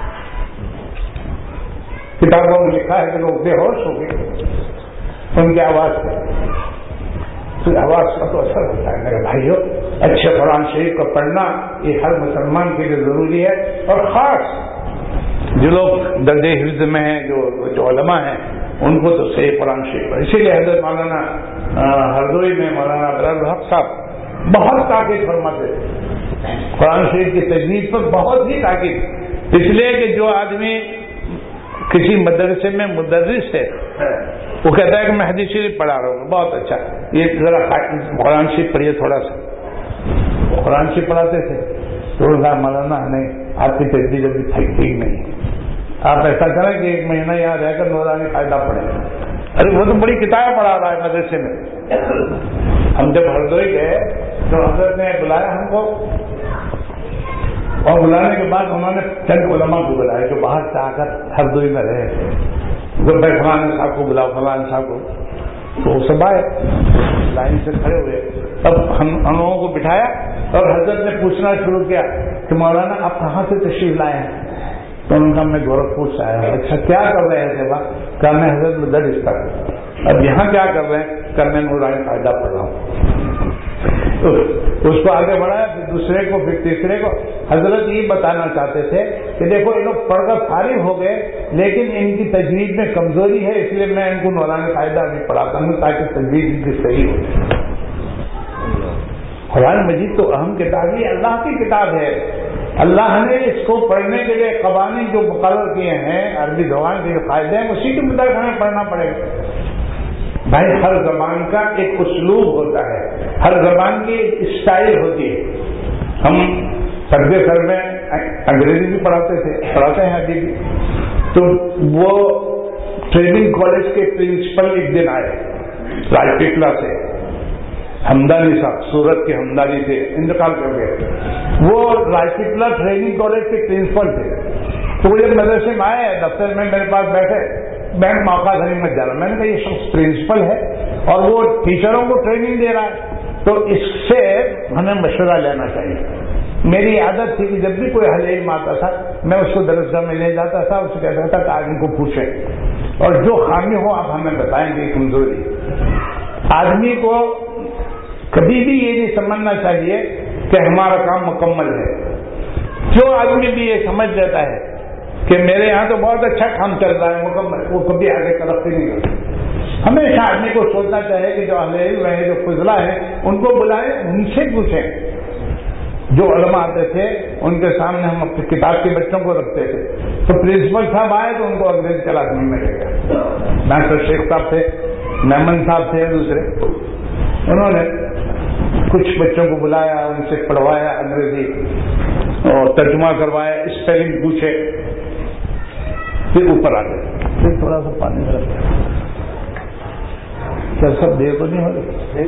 کتابوں میں لکھا ہے کہ لوگ بے ہوش ہو گئے ان کی آواز سے، تو آواز کا تو اثر ہوتا ہے میرے بھائیوں۔ اچھے قرآن شریف کا پڑھنا یہ ہر مسلمان کے لیے ضروری ہے، اور خاص جو لوگ درجہ حفظ میں ہیں، جو علماء ہیں، ان کو تو صحیح قرآن شریف ہے۔ اسی لیے حضرت مولانا ہردوئی میں مولانا ابرار الحق صاحب بہت تاکید فرماتے تھے قرآن شریف کی تجوید پر، بہت ہی تاکید، اس لیے کہ جو آدمی کسی مدرسے میں مدرس ہے وہ کہتا ہے کہ میں حدیث شریف پڑھا رہا ہوں، بہت اچھا، یہ ذرا قرآن شریف پڑھیے تھوڑا سا۔ قرآن شریف پڑھاتے تھے تو مولانا نہیں، آپ کی تجوید ابھی ٹھیک نہیں، آپ ایسا کریں کہ ایک مہینہ یہاں رہ کر نورانی فائدہ پڑھیں۔ ارے وہ تو بڑی کتابیں پڑھا رہا ہے مدرسے میں۔ ہم جب ہردوئی گئے تو حضرت نے بلایا ہم کو، اور بلانے کے بعد انہوں نے چند علماء کو بلایا جو باہر سے آ کر ہردوئی میں رہے تھے، بھائی فلاں صاحب کو بلاؤ، فلاں صاحب کو، تو وہ سب آئے لائن سے کھڑے ہوئے۔ اب ہم لوگوں کو بٹھایا اور حضرت نے پوچھنا شروع کیا کہ مولانا آپ کہاں سے تشریف لائے ہیں؟ تو انہوں نے کہا میں گورکھپور سے آیا ہوں. اچھا کیا کر رہے ہیں صاحب؟ کہا میں حضرت مدرس تک. اب یہاں کیا کر رہے ہیں؟ کہ میں نورانی قاعدہ پڑھ رہا ہوں. اس کو آگے بڑھایا، پھر دوسرے کو، پھر تیسرے کو. حضرت یہ بتانا چاہتے تھے کہ دیکھو یہ لوگ پڑھ کر فارغ ہو گئے لیکن ان کی تجوید میں کمزوری ہے، اس لیے میں ان کو نورانی قاعدہ بھی پڑھاتا ہوں تاکہ تجوید ان کی صحیح ہو. قرآن مجید تو اہم کتاب ہے، اللہ کی کتاب ہے. اللہ نے اس کو پڑھنے کے لیے قوانین جو مقرر کیے ہیں، عربی زبان کے جو قاعدے ہیں، اسی کے مطابق ہمیں پڑھنا پڑے گا. بھائی ہر زبان کا ایک اسلوب ہوتا ہے، ہر زبان کی ایک اسٹائل ہوتی ہے. ہم پردے سر میں انگریزی بھی پڑھاتے ہیں ابھی بھی. تو وہ ٹریننگ کالج کے پرنسپل ایک دن آئے راجپیٹلا سے، ہمدانی صاحب، سورت کے ہمدانی سے انتقال کر گئے. وہ راجپیٹلا ٹریننگ کالج کے پرنسپل تھے. تو وہ جب مدرسے میں آئے، دفتر میں میرے پاس بیٹھے، میں موقع غنیمت جا رہا. میں نے کہا یہ شخص پرنسپل ہے اور وہ ٹیچروں کو ٹریننگ دے رہا ہے، تو اس سے ہمیں مشورہ لینا چاہیے. میری عادت تھی کہ جب بھی کوئی اہل علم آتا تھا میں اس کو درسگاہ میں لے جاتا تھا، اس سے کہتا تھا کہ آج ان کو پوچھیں اور جو خامی ہو آپ ہمیں بتائیں گے. کمزوری آدمی کو کبھی بھی یہ نہیں سمجھنا چاہیے کہ ہمارا کام مکمل ہے. جو آدمی بھی یہ سمجھ لیتا ہے کہ میرے یہاں تو بہت اچھا کام چل رہا ہے مکمل، وہ کبھی آگے ترقی نہیں کرتا. ہمیشہ آدمی کو سوچنا چاہیے کہ جو اہل علم ہیں، جو فضلہ ہیں، ان کو بلائیں، ان سے پوچھیں. جو علماء آتے تھے ان کے سامنے ہم اپنی کتاب کے بچوں کو رکھتے تھے. تو پرنسپل صاحب آئے تو ان کو انگریزی کلاس میں لے گیا. ماسٹر شیخ صاحب تھے، میمن صاحب تھے دوسرے. انہوں نے کچھ بچوں کو بلایا، ان سے پڑھوایا انگریزی اور ترجمہ کروایا، اسپیلنگ پوچھے، پھر اوپر آ گئے. پھر تھوڑا سا پانی میں رکھا. کیا سب دیر تو نہیں ہو رہی؟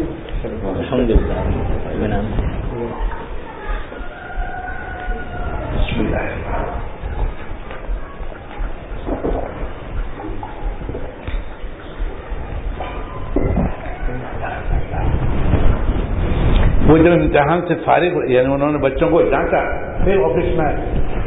وہ جب امتحان سے فارغ، یعنی انہوں نے بچوں کو جانچا، پھر آفس میں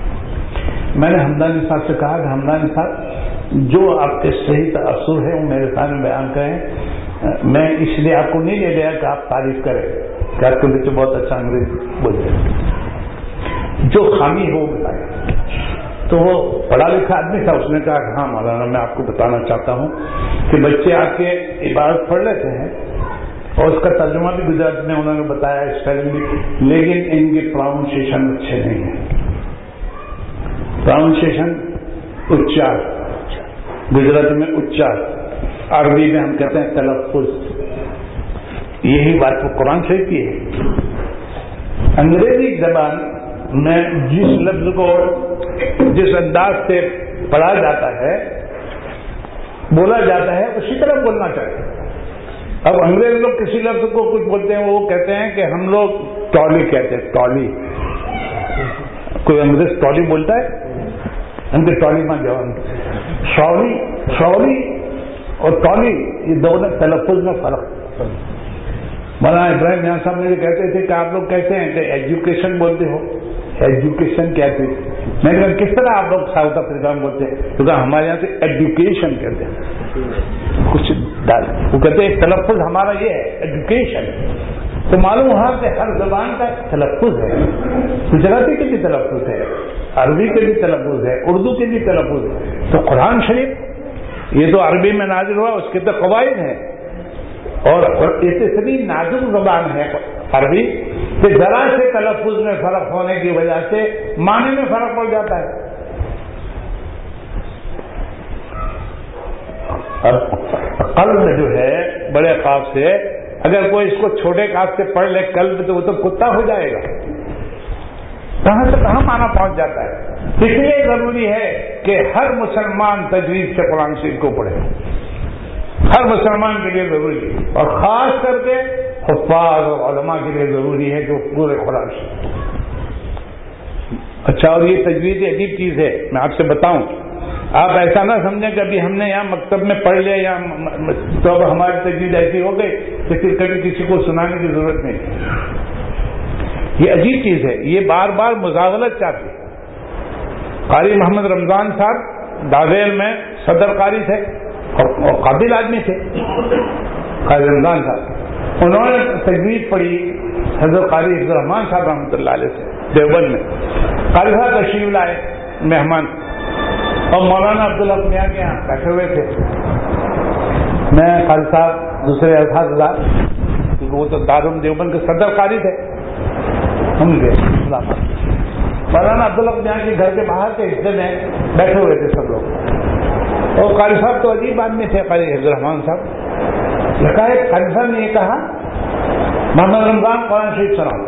میں نے ہمدانی صاحب سے کہا کہ ہمدانی صاحب جو آپ کے صحیح تاثر ہے وہ میرے سامنے بیان کریں. میں اس لیے آپ کو نہیں لے گیا کہ آپ تعریف کریں کہ آپ کے بچے بہت اچھا انگریزی بولتے ہیں، جو خامی ہو وہ بتائیں. تو وہ پڑھا لکھا آدمی تھا، اس نے کہا کہ ہاں مولانا میں آپ کو بتانا چاہتا ہوں کہ بچے آپ کے عبارت پڑھ لیتے ہیں اور اس کا ترجمہ بھی گجراتی میں انہوں نے بتایا، اسپیلنگ بھی، لیکن ان کے پروننسیشن اچھے نہیں ہیں. پروننسیشن اچار، گجراتی میں اچار، عربی میں ہم کہتے ہیں تلفظ. یہی بات تو قرآن شریف کی ہے. انگریزی زبان میں جس لفظ کو جس انداز سے پڑھا جاتا ہے، بولا جاتا ہے، اسی طرح بولنا چاہیے. اب انگریز لوگ کسی لفظ کو کچھ بولتے ہیں، وہ کہتے ہیں کہ ہم لوگ ٹالی کہتے ہیں. ٹالی، کوئی انگریز ٹالی بولتا ہے؟ ان کے ٹالی میں جوان شوری اور ٹالی، یہ دونوں تلفظ میں فرق. مولانا ابراہیم یہاں صاحب مجھے کہتے تھے کہ آپ لوگ کہتے ہیں کہ ایجوکیشن بولتے ہو. ایجوکیشن کیا تھی؟ میں نے کہا کس طرح آپ لوگ ساؤتھ افریقہ میں بولتے ہیں؟ تو کہا ہمارے یہاں سے ایجوکیشن کہتے ہیں. کچھ ڈال وہ کہتے ہیں تلفظ ہمارا یہ ہے ایجوکیشن. تو معلوم ہوا کہ ہر زبان کا تلفظ ہے. گجراتی کے بھی تلفظ ہے، عربی کے بھی تلفظ ہے، اردو کے بھی تلفظ ہے. تو قرآن شریف یہ تو عربی میں نازل ہوا، اس کے تو قواعد ہیں، اور اتنی نازک زبان ہے عربی کہ ذرا سے تلفظ میں فرق ہونے کی وجہ سے معنی میں فرق پڑ جاتا ہے. اب قلب جو ہے بڑے قاف سے، اگر کوئی اس کو چھوٹے قاف سے پڑھ لے قلب، تو وہ تو کتا ہو جائے گا. کہاں سے کہاں معنی پہنچ جاتا ہے. اس لیے ضروری ہے کہ ہر مسلمان تجوید سے قرآن شریف کو پڑھے. ہر مسلمان کے لیے ضروری ہے، اور خاص کر کے حفاظ اور علماء کے لیے ضروری ہے کہ وہ پورے قرآن شریف. اچھا، اور یہ تجوید عجیب چیز ہے، میں آپ سے بتاؤں. آپ ایسا نہ سمجھیں کہ ابھی ہم نے یہاں مکتب میں پڑھ لیا یا تو اب ہماری تجوید ایسی ہو گئی کہ پھر کبھی کسی کو سنانے کی ضرورت نہیں. یہ عجیب چیز ہے، یہ بار بار مزاغلت چاہتی ہے. قاری محمد رمضان صاحب داویل میں صدر قاری تھے اور قابل آدمی تھے قاری رمضان صاحب. انہوں نے تجوید پڑھی حضرت قاری عبد الرحمان صاحب رحمۃ اللہ علیہ سے دیوبند میں. قاری صاحب تشریف لائے مہمان اور مولانا عبدالحق میاں کے یہاں بیٹھے ہوئے تھے. میں قاری صاحب دوسرے اساتذہ کیونکہ وہ تو دارالعلوم دیوبند کے صدر قاری تھے ہم گئے. مولانا عبدالحق میاں کے گھر کے باہر کے حصے میں بیٹھے ہوئے تھے سب لوگ اور قاری صاحب تو عجیب آدمی تھے قاری عبد الرحمان صاحب. لکھا ہے قاری صاحب نے یہ کہا محمد رمضان قرآن شریف سناؤ.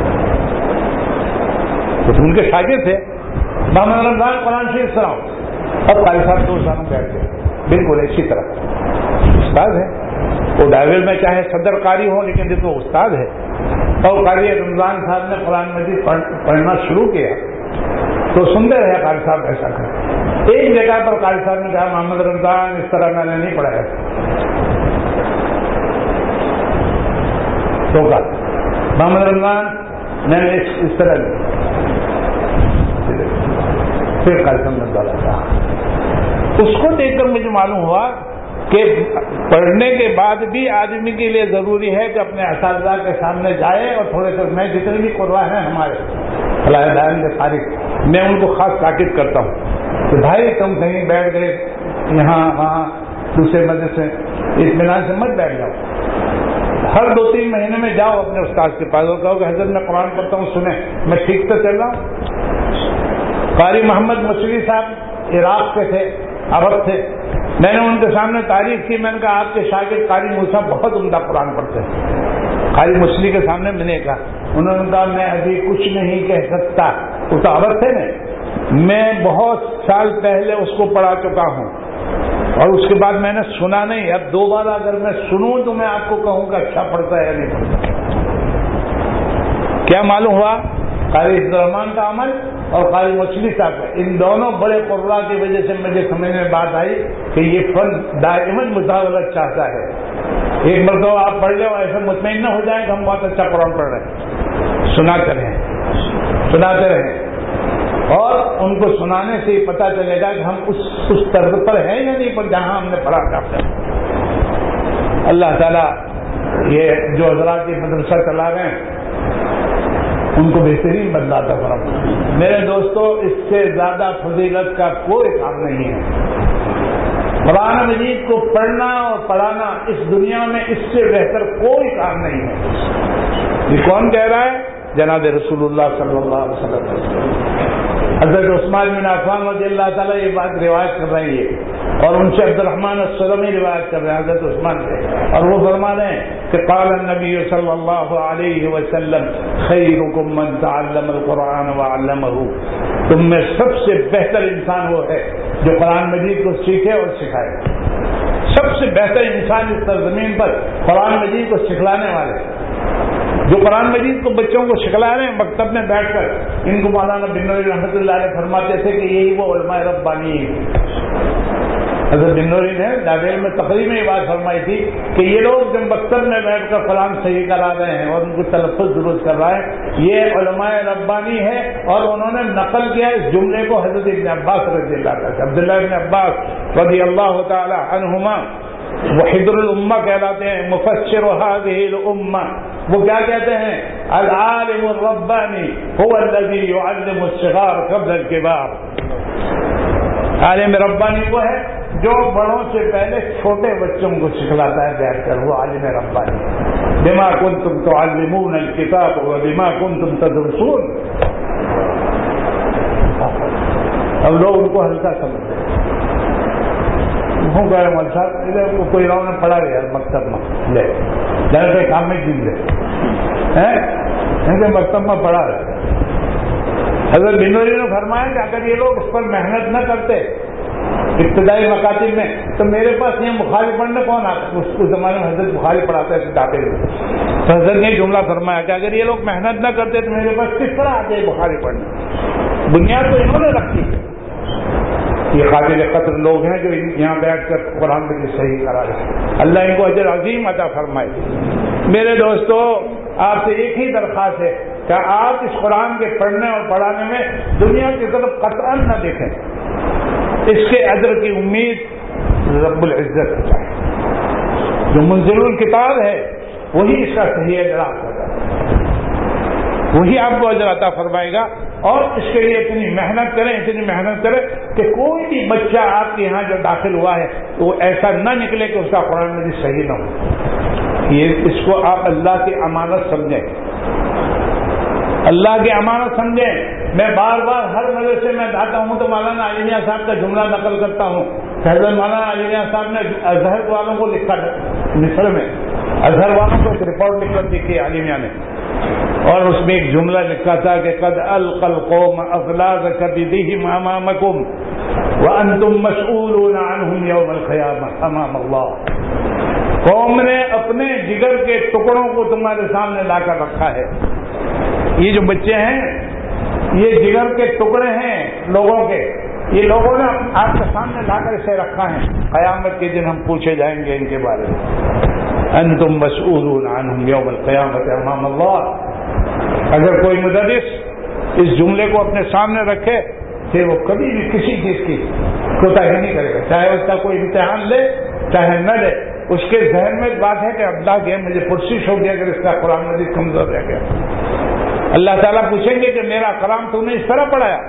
ان کے شاگرد تھے محمد رمضان قرآن شریف سناؤ. اب قاری صاحب دو سالوں بیٹھ گئے بالکل اسی طرح استاد ہے وہ ڈائیول میں چاہے صدر قاری ہو لیکن جب وہ استاد ہے. اور قاری رمضان صاحب نے قرآن مجید پڑھنا شروع کیا تو سنتے رہے قاری صاحب ایسا کر. ایک جگہ پر قاری صاحب نے کہا محمد رمضان اس طرح میں نے نہیں پڑھایا تو کہا محمد رمضان میں نے اس طرح پھر قاری صاحب نے ڈالا تھا. اس کو دیکھ کر مجھے معلوم ہوا کہ پڑھنے کے بعد بھی آدمی کے لیے ضروری ہے کہ اپنے اساتذہ کے سامنے جائے اور تھوڑے سے میں جتنے بھی قرآ ہیں ہمارے فلاح دائن کے فارغ میں ان کو خاص تاکید کرتا ہوں کہ بھائی تم کہیں بیٹھ گئے یہاں وہاں دوسرے مدرسے اطمینان سے مت بیٹھ جاؤ. ہر 2-3 مہینے میں جاؤ اپنے استاد کے پاس اور کہو کہ حضرت میں قرآن پڑھتا ہوں سنیں میں ٹھیک سے چل رہا ہوں. قاری محمد مصری صاحب عراق کے تھے عرب تھے. میں نے ان کے سامنے تعریف کی. میں نے کہا آپ کے شاگرد قاری موسیٰ بہت عمدہ قرآن پڑھتے ہیں. قاری مصری کے سامنے میں نے کہا. انہوں نے کہا میں ابھی کچھ نہیں کہہ سکتا. وہ تو عرب تھے نا. میں بہت سال پہلے اس کو پڑھا چکا ہوں اور اس کے بعد میں نے سنا نہیں. اب دوبارہ اگر میں سنوں تو میں آپ کو کہوں کہ اچھا پڑھتا ہے یا نہیں پڑھتا. کیا معلوم ہوا قاری عبد الرحمان کا عمل اور قاری مصری صاحب کا ان دونوں بڑے قرآ کی وجہ سے مجھے سمجھ میں بات آئی کہ یہ فن دائماً مطالعت چاہتا ہے. ایک مرتبہ آپ پڑھ لیں ایسے مطمئن نہ ہو جائیں کہ ہم بہت اچھا قرآن پڑھ رہے ہیں. سناتے رہیں اور ان کو سنانے سے پتہ چلے گا کہ ہم اس طرز پر ہیں یا نہیں پر جہاں ہم نے پڑھا کرتے ہیں. اللہ تعالیٰ یہ جو حضرات یہ مدرسہ چلا رہے ہیں ان کو بہترین بدلہ عطا فرمائے. میرے دوستو اس سے زیادہ فضیلت کا کوئی کام نہیں ہے. قرآن مجید کو پڑھنا اور پڑھانا اس دنیا میں اس سے بہتر کوئی کام نہیں ہے. یہ کون کہہ رہا ہے؟ جناب رسول اللہ صلی اللہ علیہ وسلم. حضرت عثمان بن عفان رضی اللہ تعالیٰ یہ بات روایت کر رہی ہے اور ان سے عبد الرحمن السلمی روایت کر رہے ہیں حضرت عثمان سے اور وہ فرما رہے ہیں کہ قال النبی صلی اللہ علیہ وسلم خیرکم من تعلم القرآن وعلمہ. تم میں سب سے بہتر انسان وہ ہے جو قرآن مجید کو سیکھے اور سکھائے. سب سے بہتر انسان اس سرزمین پر قرآن مجید کو سکھلانے والے جو قرآن مجید کو بچوں کو سکھلا رہے ہیں مکتب میں بیٹھ کر. ان کو مولانا بنوری رحمۃ اللہ علیہ فرماتے تھے کہ یہی وہ علماء ربانی ہے. حضرت بنوری نے داویل میں تقریر میں یہ بات فرمائی تھی کہ یہ لوگ جب مکتب میں بیٹھ کر قرآن صحیح کرا رہے ہیں اور ان کو تلفظ درست کر رہا ہے یہ علماء ربانی ہے. اور انہوں نے نقل کیا اس جملے کو حضرت ابن عباس رضی اللہ تعالیٰ عبداللہ ابن عباس رضی اللہ تعالی عنہما وہ حبر الامہ کہلاتے ہیں مفسر هذه الامہ. وہ کیا کہتے ہیں؟ العالم الربانی هو الذي يعلم الصغار قبل الكبار. عالم ربانی وہ ہے جو بڑوں سے پہلے چھوٹے بچوں کو سکھلاتا ہے بیٹھ کر. وہ عالم ربانی. بما كنتم تعلمون الكتاب وبما كنتم تدرسون. اب لوگ ان کو ہلکا سمجھتے ہیں. گئے مول صاحب کوئی راؤ نے پڑھا گیا مکتب میں لے جانے کے کام میں جیت لے مکتب میں پڑھا رہے. حضرت بنوری نے فرمایا کہ اگر یہ لوگ اس پر محنت نہ کرتے ابتدائی مکاتب میں تو میرے پاس یہ بخاری پڑھنے کون آتا. اس زمانے میں حضرت بخاری پڑھاتا ہے داخل میں. تو حضرت نے جملہ فرمایا کہ اگر یہ لوگ محنت نہ کرتے تو میرے پاس کس طرح آتے بخاری پڑھنے. بنیاد تو انہوں نے رکھی. یہ قابل قدر لوگ ہیں جو یہاں بیٹھ کر قرآن مجید صحیح کرا رہے ہیں. اللہ ان کو اجر عظیم عطا فرمائے. میرے دوستو آپ سے ایک ہی درخواست ہے کہ آپ اس قرآن کے پڑھنے اور پڑھانے میں دنیا کی طرف قطعاً نہ دیکھیں. اس کے اجر کی امید رب العزت کو چاہیے. جو منزل الکتاب ہے وہی اس کا صحیح اجر ہوگا، وہی آپ کو اجر عطا فرمائے گا. اور اس کے لیے اتنی محنت کریں کہ کوئی بھی بچہ آپ کے یہاں جو داخل ہوا ہے وہ ایسا نہ نکلے کہ اس کا قرآن مجید صحیح نہ ہو. اس کو آپ اللہ کی امانت سمجھیں، اللہ کی امانت سمجھیں. میں بار بار ہر مدرسے میں جاتا ہوں تو مولانا علی میاں صاحب کا جملہ نقل کرتا ہوں. حضرت مولانا علی میاں صاحب نے ازہر والوں کو لکھا مصر میں، ازہر والوں کو ایک رپورٹ لکھ کر لکھی علی میاں نے، اور اس میں ایک جملہ لکھا تھا کہ قد القى القوم اغلاظ كبدهم امامكم وانتم مسؤولون عنهم يوم القيامه امام الله. قوم نے اپنے جگر کے ٹکڑوں کو تمہارے سامنے لا کر رکھا ہے. یہ جو بچے ہیں یہ جگر کے ٹکڑے ہیں لوگوں کے، یہ لوگوں نے آپ کے سامنے لا کر اسے رکھا ہے. قیامت کے دن ہم پوچھے جائیں گے ان کے بارے میں. انتم مسئولون عنہم یوم القیامت امام اللہ. اگر کوئی مدرس اس جملے کو اپنے سامنے رکھے کہ وہ کبھی بھی کسی چیز کی کوتاہی نہیں کرے گا، چاہے اس کا کوئی امتحان لے چاہے نہ لے. اس کے ذہن میں بات ہے کہ اللہ کے مجھے پرسش ہو گیا اگر اس کا قرآن مجید کمزور رہ گیا. اللہ تعالیٰ پوچھیں گے کہ میرا کلام تو نے اس طرح پڑھایا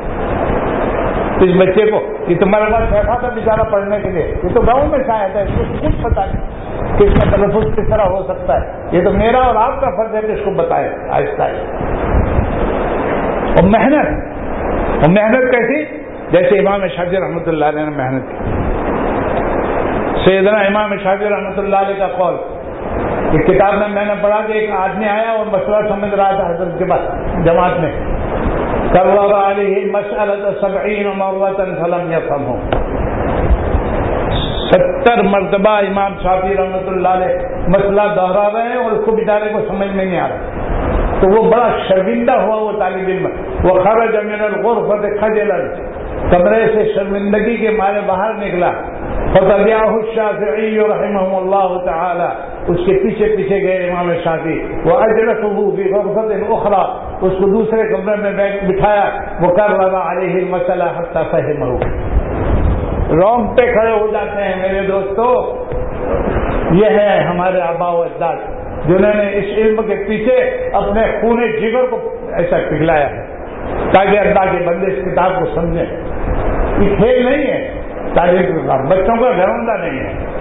اس بچے کو، یہ تمہارے پاس بیٹھا تھا بیچارہ پڑھنے کے لیے، یہ تو گاؤں میں سے آیا تھا، اس کو کچھ پتا نہیں کہ اس کا تلفظ کس طرح ہو سکتا ہے. یہ تو میرا اور آپ کا فرض ہے کہ اس کو بتائے آہستہ آہستہ. اور محنت کیسی؟ جیسے امام شافعی رحمۃ اللہ علیہ نے محنت کی. سیدنا امام شافعی رحمۃ اللہ علیہ کا قول، ایک کتاب میں نے پڑھا کہ ایک آدمی آیا اور مسئلہ سمجھ رہا تھا حضرت کے پاس جماعت میں، کرر علیہ مسئلۃ 70 مرۃ فلم یفہمہ. 70 مرتبہ امام شافعی رحمۃ اللہ علیہ مسئلہ دوہرا رہے ہیں اور اس کو بیچارے کو سمجھ میں نہیں آ رہا. تو وہ بڑا شرمندہ ہوا وہ طالب علم، وہ خرج من الغرفۃ خجلا، کمرے سے شرمندگی کے مارے باہر نکلا. فتبعہ الشافعی رحمہ اللہ تعالی، اس کے پیچھے گئے امام شافعی. واجلسہ فی غرفۃ اخری، اس کو دوسرے کمرے میں بٹھایا. وکرر علیہ المسئلہ حتی فہمہ. رونگٹے کھڑے ہو جاتے ہیں میرے دوستو. یہ ہے ہمارے آباء و اجداد جنہوں نے اس علم کے پیچھے اپنے خون جگر کو ایسا پگھلایا ہے تاکہ اللہ کے بندے اس کتاب کو سمجھیں. یہ کھیل نہیں ہے، تعلیم کا بچوں کا گھروندا نہیں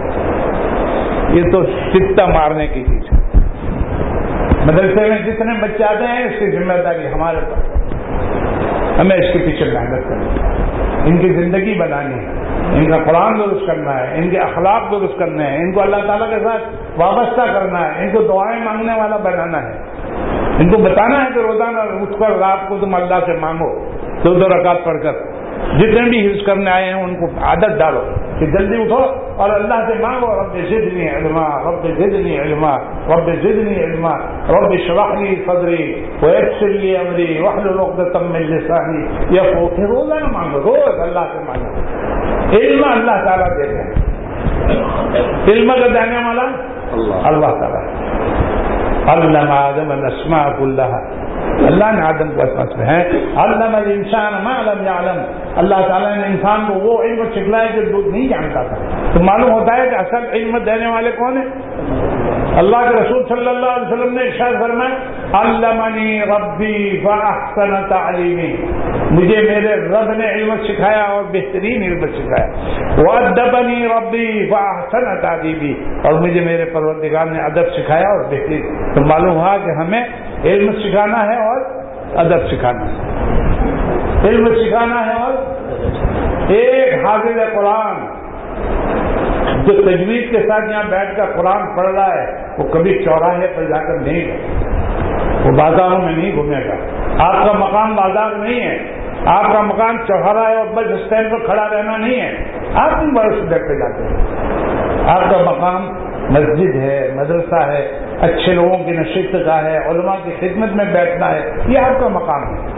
ہے، یہ تو سکہ مارنے کی چیز ہے. مدرسے میں جتنے بچے آتے ہیں اس کی ذمہ داری ہمارے پاس، ہمیں اس کے پیچھے محنت کرنی ہے، ان کی زندگی بنانی ہے، ان کا قرآن درست کرنا ہے، ان کے اخلاق درست کرنے ہیں، ان کو اللہ تعالیٰ کے ساتھ وابستہ کرنا ہے، ان کو دعائیں مانگنے والا بنانا ہے، ان کو بتانا ہے کہ روزانہ اٹھ کر رات کو تم اللہ سے مانگو 2 رکعت پڑھ کر. جتنے بھی حفظ کرنے آئے ہیں ان کو عادت ڈالو کہ جلدی اٹھو اور اللہ سے مانگو رب زدنی علما رب زدنی علما رب زدنی علما رب اشرح لی صدری ویسر لی امری واحلل عقدۃ من لسانی یفقهوا. روزانہ مانگو، روز اللہ سے مانگو. علم اللہ تعالیٰ دیتے ہیں، علم کا دینے والا اللہ تعالیٰ. علم آدم الاسماء كلها، اللہ نے آدم کو اسماء سے ہے. علم الانسان ما لم يعلم، اللہ تعالیٰ نے انسان کو وہ علم سکھلایا جو نہیں جانتا تھا. تو معلوم ہوتا ہے کہ اصل علم دینے والے کون ہیں؟ اللہ کے رسول صلی اللہ علیہ وسلم نے ارشاد فرمایا علمنی ربی فاحسن تعلیمی، مجھے میرے رب نے علم سکھایا اور بہترین علم سکھایا. وادبنی ربی فاحسن تعدیبی، اور مجھے میرے پروردگار نے ادب سکھایا اور بہترین. تو معلوم ہوا کہ ہمیں علم سکھانا ہے اور ادب سکھانا ہے، علم سکھانا ہے. اور ایک حافظ قرآن جو تجوید کے ساتھ یہاں بیٹھ کر قرآن پڑھ رہا ہے وہ کبھی چوراہے پر جا کر نہیں گئے، وہ بازاروں میں نہیں گھومے گا. آپ کا مقام بازار نہیں ہے، آپ کا مقام چوراہے اور بس اسٹینڈ پر کھڑا رہنا نہیں ہے. آپ بھی بڑے سے بیٹھ کے جاتے ہیں. آپ کا مقام مسجد ہے، مدرسہ ہے، اچھے لوگوں کی نشست کا ہے، علماء کی خدمت میں بیٹھنا ہے، یہ آپ کا مقام ہے.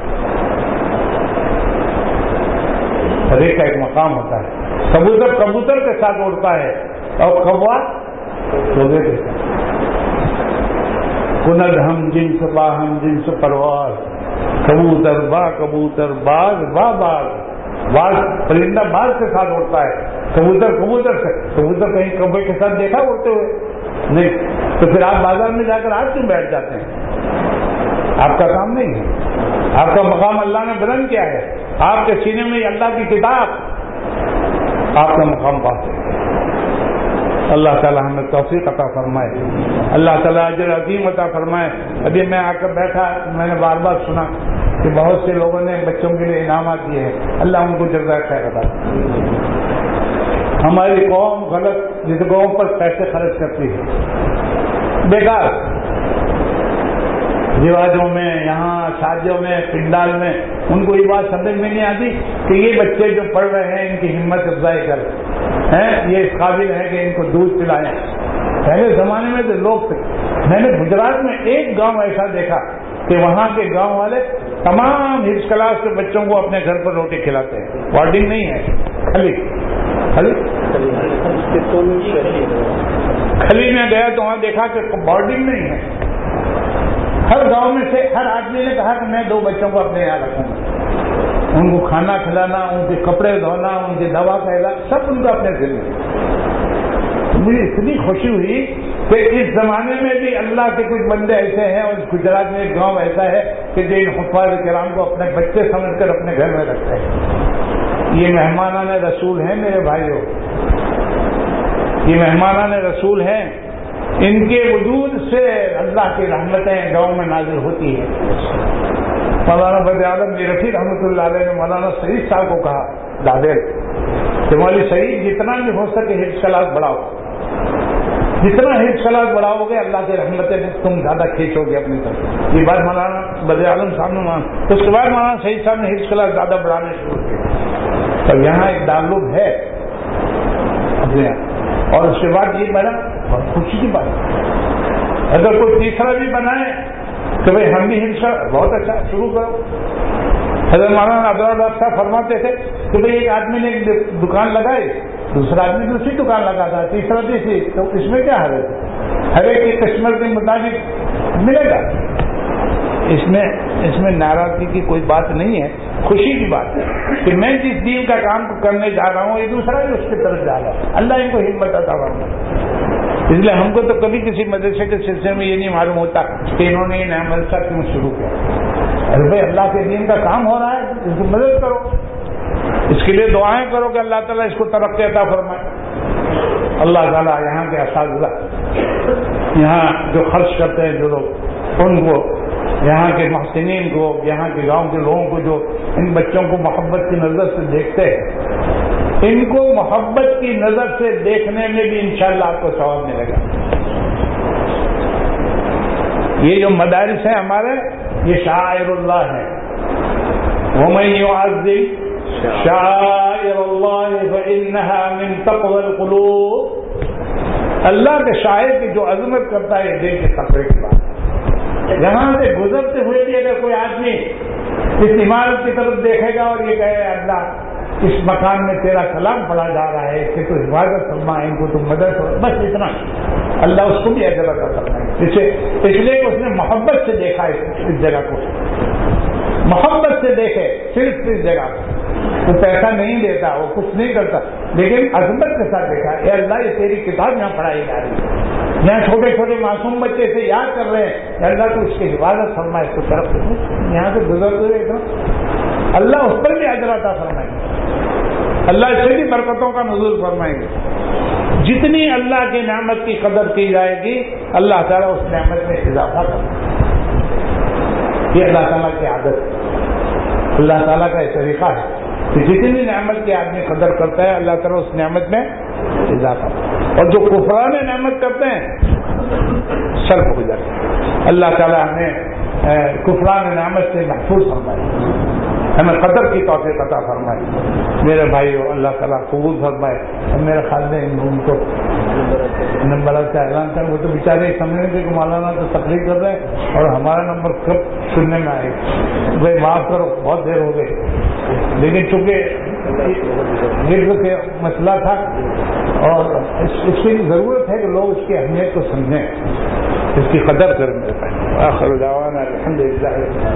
ہر ایک کا ایک مقام ہوتا ہے. کبوتر کبوتر کے ساتھ اڑتا ہے اور کوا توبے کے ساتھ. کند ہم جنس با ہم جنس پرواز، کبوتر با کبوتر باز با باز، باز پرندہ باز کے ساتھ اڑتا ہے، کبوتر کبوتر سے، کبوتر کہیں کبے کے ساتھ دیکھا اڑتے ہوئے نہیں، تو پھر آپ بازار میں جا کر آپ کیوں بیٹھ جاتے ہیں؟ آپ کا کام نہیں ہے، آپ کا مقام اللہ نے بلند کیا ہے، آپ کے سینے میں اللہ کی کتاب آپ کا مقام پاس ہے۔ اللہ تعالیٰ ہمیں توفیق عطا فرمائے، اللہ تعالیٰ اجر عظیم عطا فرمائے۔ ابھی میں آ کر بیٹھا، میں نے بار بار سنا کہ بہت سے لوگوں نے بچوں کے لیے انعامات دیے ہیں، اللہ ان کو جزائے خیر عطا فرمائے۔ ہماری قوم غلط جس قوم پر پیسے خرچ کرتی ہے بیکار، رواجوں میں، یہاں شادیوں میں، پنڈال میں، ان کو یہ بات سمجھ میں نہیں آتی کہ یہ بچے جو پڑھ رہے ہیں ان کی ہمت افزائی کریں، یہ اس قابل ہے کہ ان کو دودھ پلائیں۔ پہلے زمانے میں تو لوگ تھے، میں نے گجرات میں ایک گاؤں ایسا دیکھا کہ وہاں کے گاؤں والے تمام حفظ کلاس کے بچوں کو اپنے گھر پر روٹی کھلاتے ہیں، وارڈنگ نہیں ہے، کھلی میں گیا تو وہاں دیکھا کہ بارڈنگ نہیں ہے۔ ہر گاؤں میں سے ہر آدمی نے کہا کہ میں 2 بچوں کو اپنے یہاں رکھوں گا، ان کو کھانا کھلانا، ان کے کپڑے دھونا، ان کی دوا کا علاج سب ان کا اپنے ذمہ ہے۔ مجھے اتنی خوشی ہوئی کہ اس زمانے میں بھی اللہ کے کچھ بندے ایسے ہیں، اور گجرات میں ایک گاؤں ایسا ہے کہ جو ان حفاظ کرام کو اپنے بچے سمجھ کر اپنے گھر میں رکھتے ہیں۔ یہ مہمانان رسول ہیں میرے بھائیوں، یہ مہمانان رسول ہیں، ان کے وجود سے اللہ کی رحمتیں گاؤں میں نازل ہوتی ہیں۔ مولانا بدر عالم میرٹھی رحمۃ اللہ علیہ نے مولانا سعید صاحب کو کہا دادیل کہ مولوی سعید جتنا بھی ہو سکے حفظ کلاس بڑھاؤ، جتنا حفظ کلاس بڑھاؤ گے اللہ کی رحمتیں تم زیادہ کھینچو گے اپنی طرف۔ یہ بات مولانا بدر عالم صاحب نے مانا، تو اس کے بعد مولانا سعید صاحب نے حفظ کلاس زیادہ بڑھانے شروع کیا، تو یہاں ایک دارالعلوم ہے اپنے یہاں، اور اس کے بعد یہ بنا بہت خوشی کی بات ہے۔ اگر کوئی تیسرا بھی بنائے کہ بھائی ہم بھی حفظ بہت اچھا شروع کرو۔ حضرت مولانا عبداللہ صاحب فرماتے تھے کہ بھائی ایک آدمی نے ایک دکان لگائی، دوسرا آدمی دوسری دکان لگاتا، تیسرا تیسری، تو اس میں کیا حرج ہے؟ ہر ایک کے کسٹمر کے مطابق ملے گا، اس میں ناراضگی کی کوئی بات نہیں ہے، خوشی کی بات ہے کہ میں جس دین کا کام کرنے جا رہا ہوں یہ دوسرا بھی اس کی طرف جا رہا ہے، اللہ ان کو ہمت عطا فرمائے۔ اس لیے ہم کو تو کبھی کسی مدرسے کے سلسلے میں یہ نہیں معلوم ہوتا کہ انہوں نے یہ نیا مدرسہ کیوں شروع کیا۔ ارے بھائی اللہ کے دین کا کام ہو رہا ہے، اس کی مدد کرو، اس کے لیے دعائیں کرو کہ اللہ تعالیٰ اس کو ترقی عطا فرمائے۔ اللہ تعالیٰ یہاں کے اساتذہ، یہاں جو خرچ کرتے ہیں جو لوگ، ان کو، یہاں کے محسنین کو، یہاں کے گاؤں کے لوگوں کو جو ان بچوں کو محبت کی نظر سے دیکھتے ہیں، ان کو محبت کی نظر سے دیکھنے میں بھی انشاءاللہ آپ کو ثواب ملے گا۔ یہ جو مدارس ہیں ہمارے، یہ شعائر اللہ ہیں، وَمَن يُعَظِّمْ شَعَائِرَ اللَّهِ فَإِنَّهَا مِن تَقْوَى الْقُلُوبِ، اللہ کے شاعر کی جو عظمت کرتا ہے یہ دل کے تقوی کی بات ہے۔ یہاں سے گزرتے ہوئے بھی اگر کوئی آدمی اس عمارت کی طرف دیکھے گا اور یہ کہے اللہ اس مکان میں تیرا کلام پڑھا جا رہا ہے، اس کی تو حفاظت فرما، ان کو تو مدد کرو، بس اتنا، اللہ اس کو بھی اجر عطا فرمائے۔ اس لیے اس نے محبت سے دیکھا اس جگہ کو، محبت سے دیکھے صرف اس جگہ کو، وہ پیسہ نہیں دیتا، وہ کچھ نہیں کرتا، لیکن عظمت کے ساتھ دیکھا، اے اللہ یہ تیری کتاب یہاں پڑھائی جا رہی ہے، یہاں چھوٹے چھوٹے معصوم بچے سے یاد کر رہے ہیں کہ اللہ تو اس کی حفاظت فرمائے، اس کو طرف یہاں سے گزرتے ہوئے اتنا، اللہ اس پر بھی اجر عطا فرمائے، اللہ اس سے بھی برکتوں کا نزول فرمائیں گے۔ جتنی اللہ کی نعمت کی قدر کی جائے گی اللہ تعالیٰ اس نعمت میں اضافہ کرے گا۔ یہ اللہ تعالیٰ کی عادت ہے، اللہ تعالیٰ کا یہ طریقہ ہے کہ جتنی نعمت کی آدمی قدر کرتا ہے اللہ تعالیٰ اس نعمت میں اضافہ کرتا ہے، اور جو کفران نعمت کرتے ہیں سلب ہو جاتے ہیں۔ اللہ تعالیٰ ہمیں کفران نعمت سے محفوظ فرمائے، ہمیں قدر کی توفیق عطا فرمائے۔ میرے بھائیو اللہ تعالیٰ قبول فرمائے۔ اور میرے خیال میں ان کو نمبرات کا اعلان کر، وہ تو بیچارے سمجھنے کے کہ مولانا تو تقریر کر رہے ہیں اور ہمارا نمبر کب سننے میں آئے گا، بھائی معاف کرو بہت دیر ہو گئی، لیکن چونکہ حفظ کے مسئلہ تھا اور اس کی ضرورت ہے کہ لوگ اس کی اہمیت کو سمجھیں۔ اس کی قدر کریں میرے بھائی. آخر دعوانا الحمدللہ.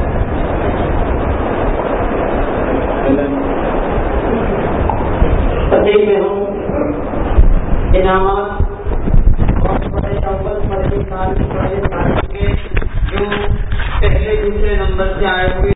میں ہوں انعامات اور بڑے اول پڑھے سال کے جو پہلے دوسرے نمبر سے آئے ہوئے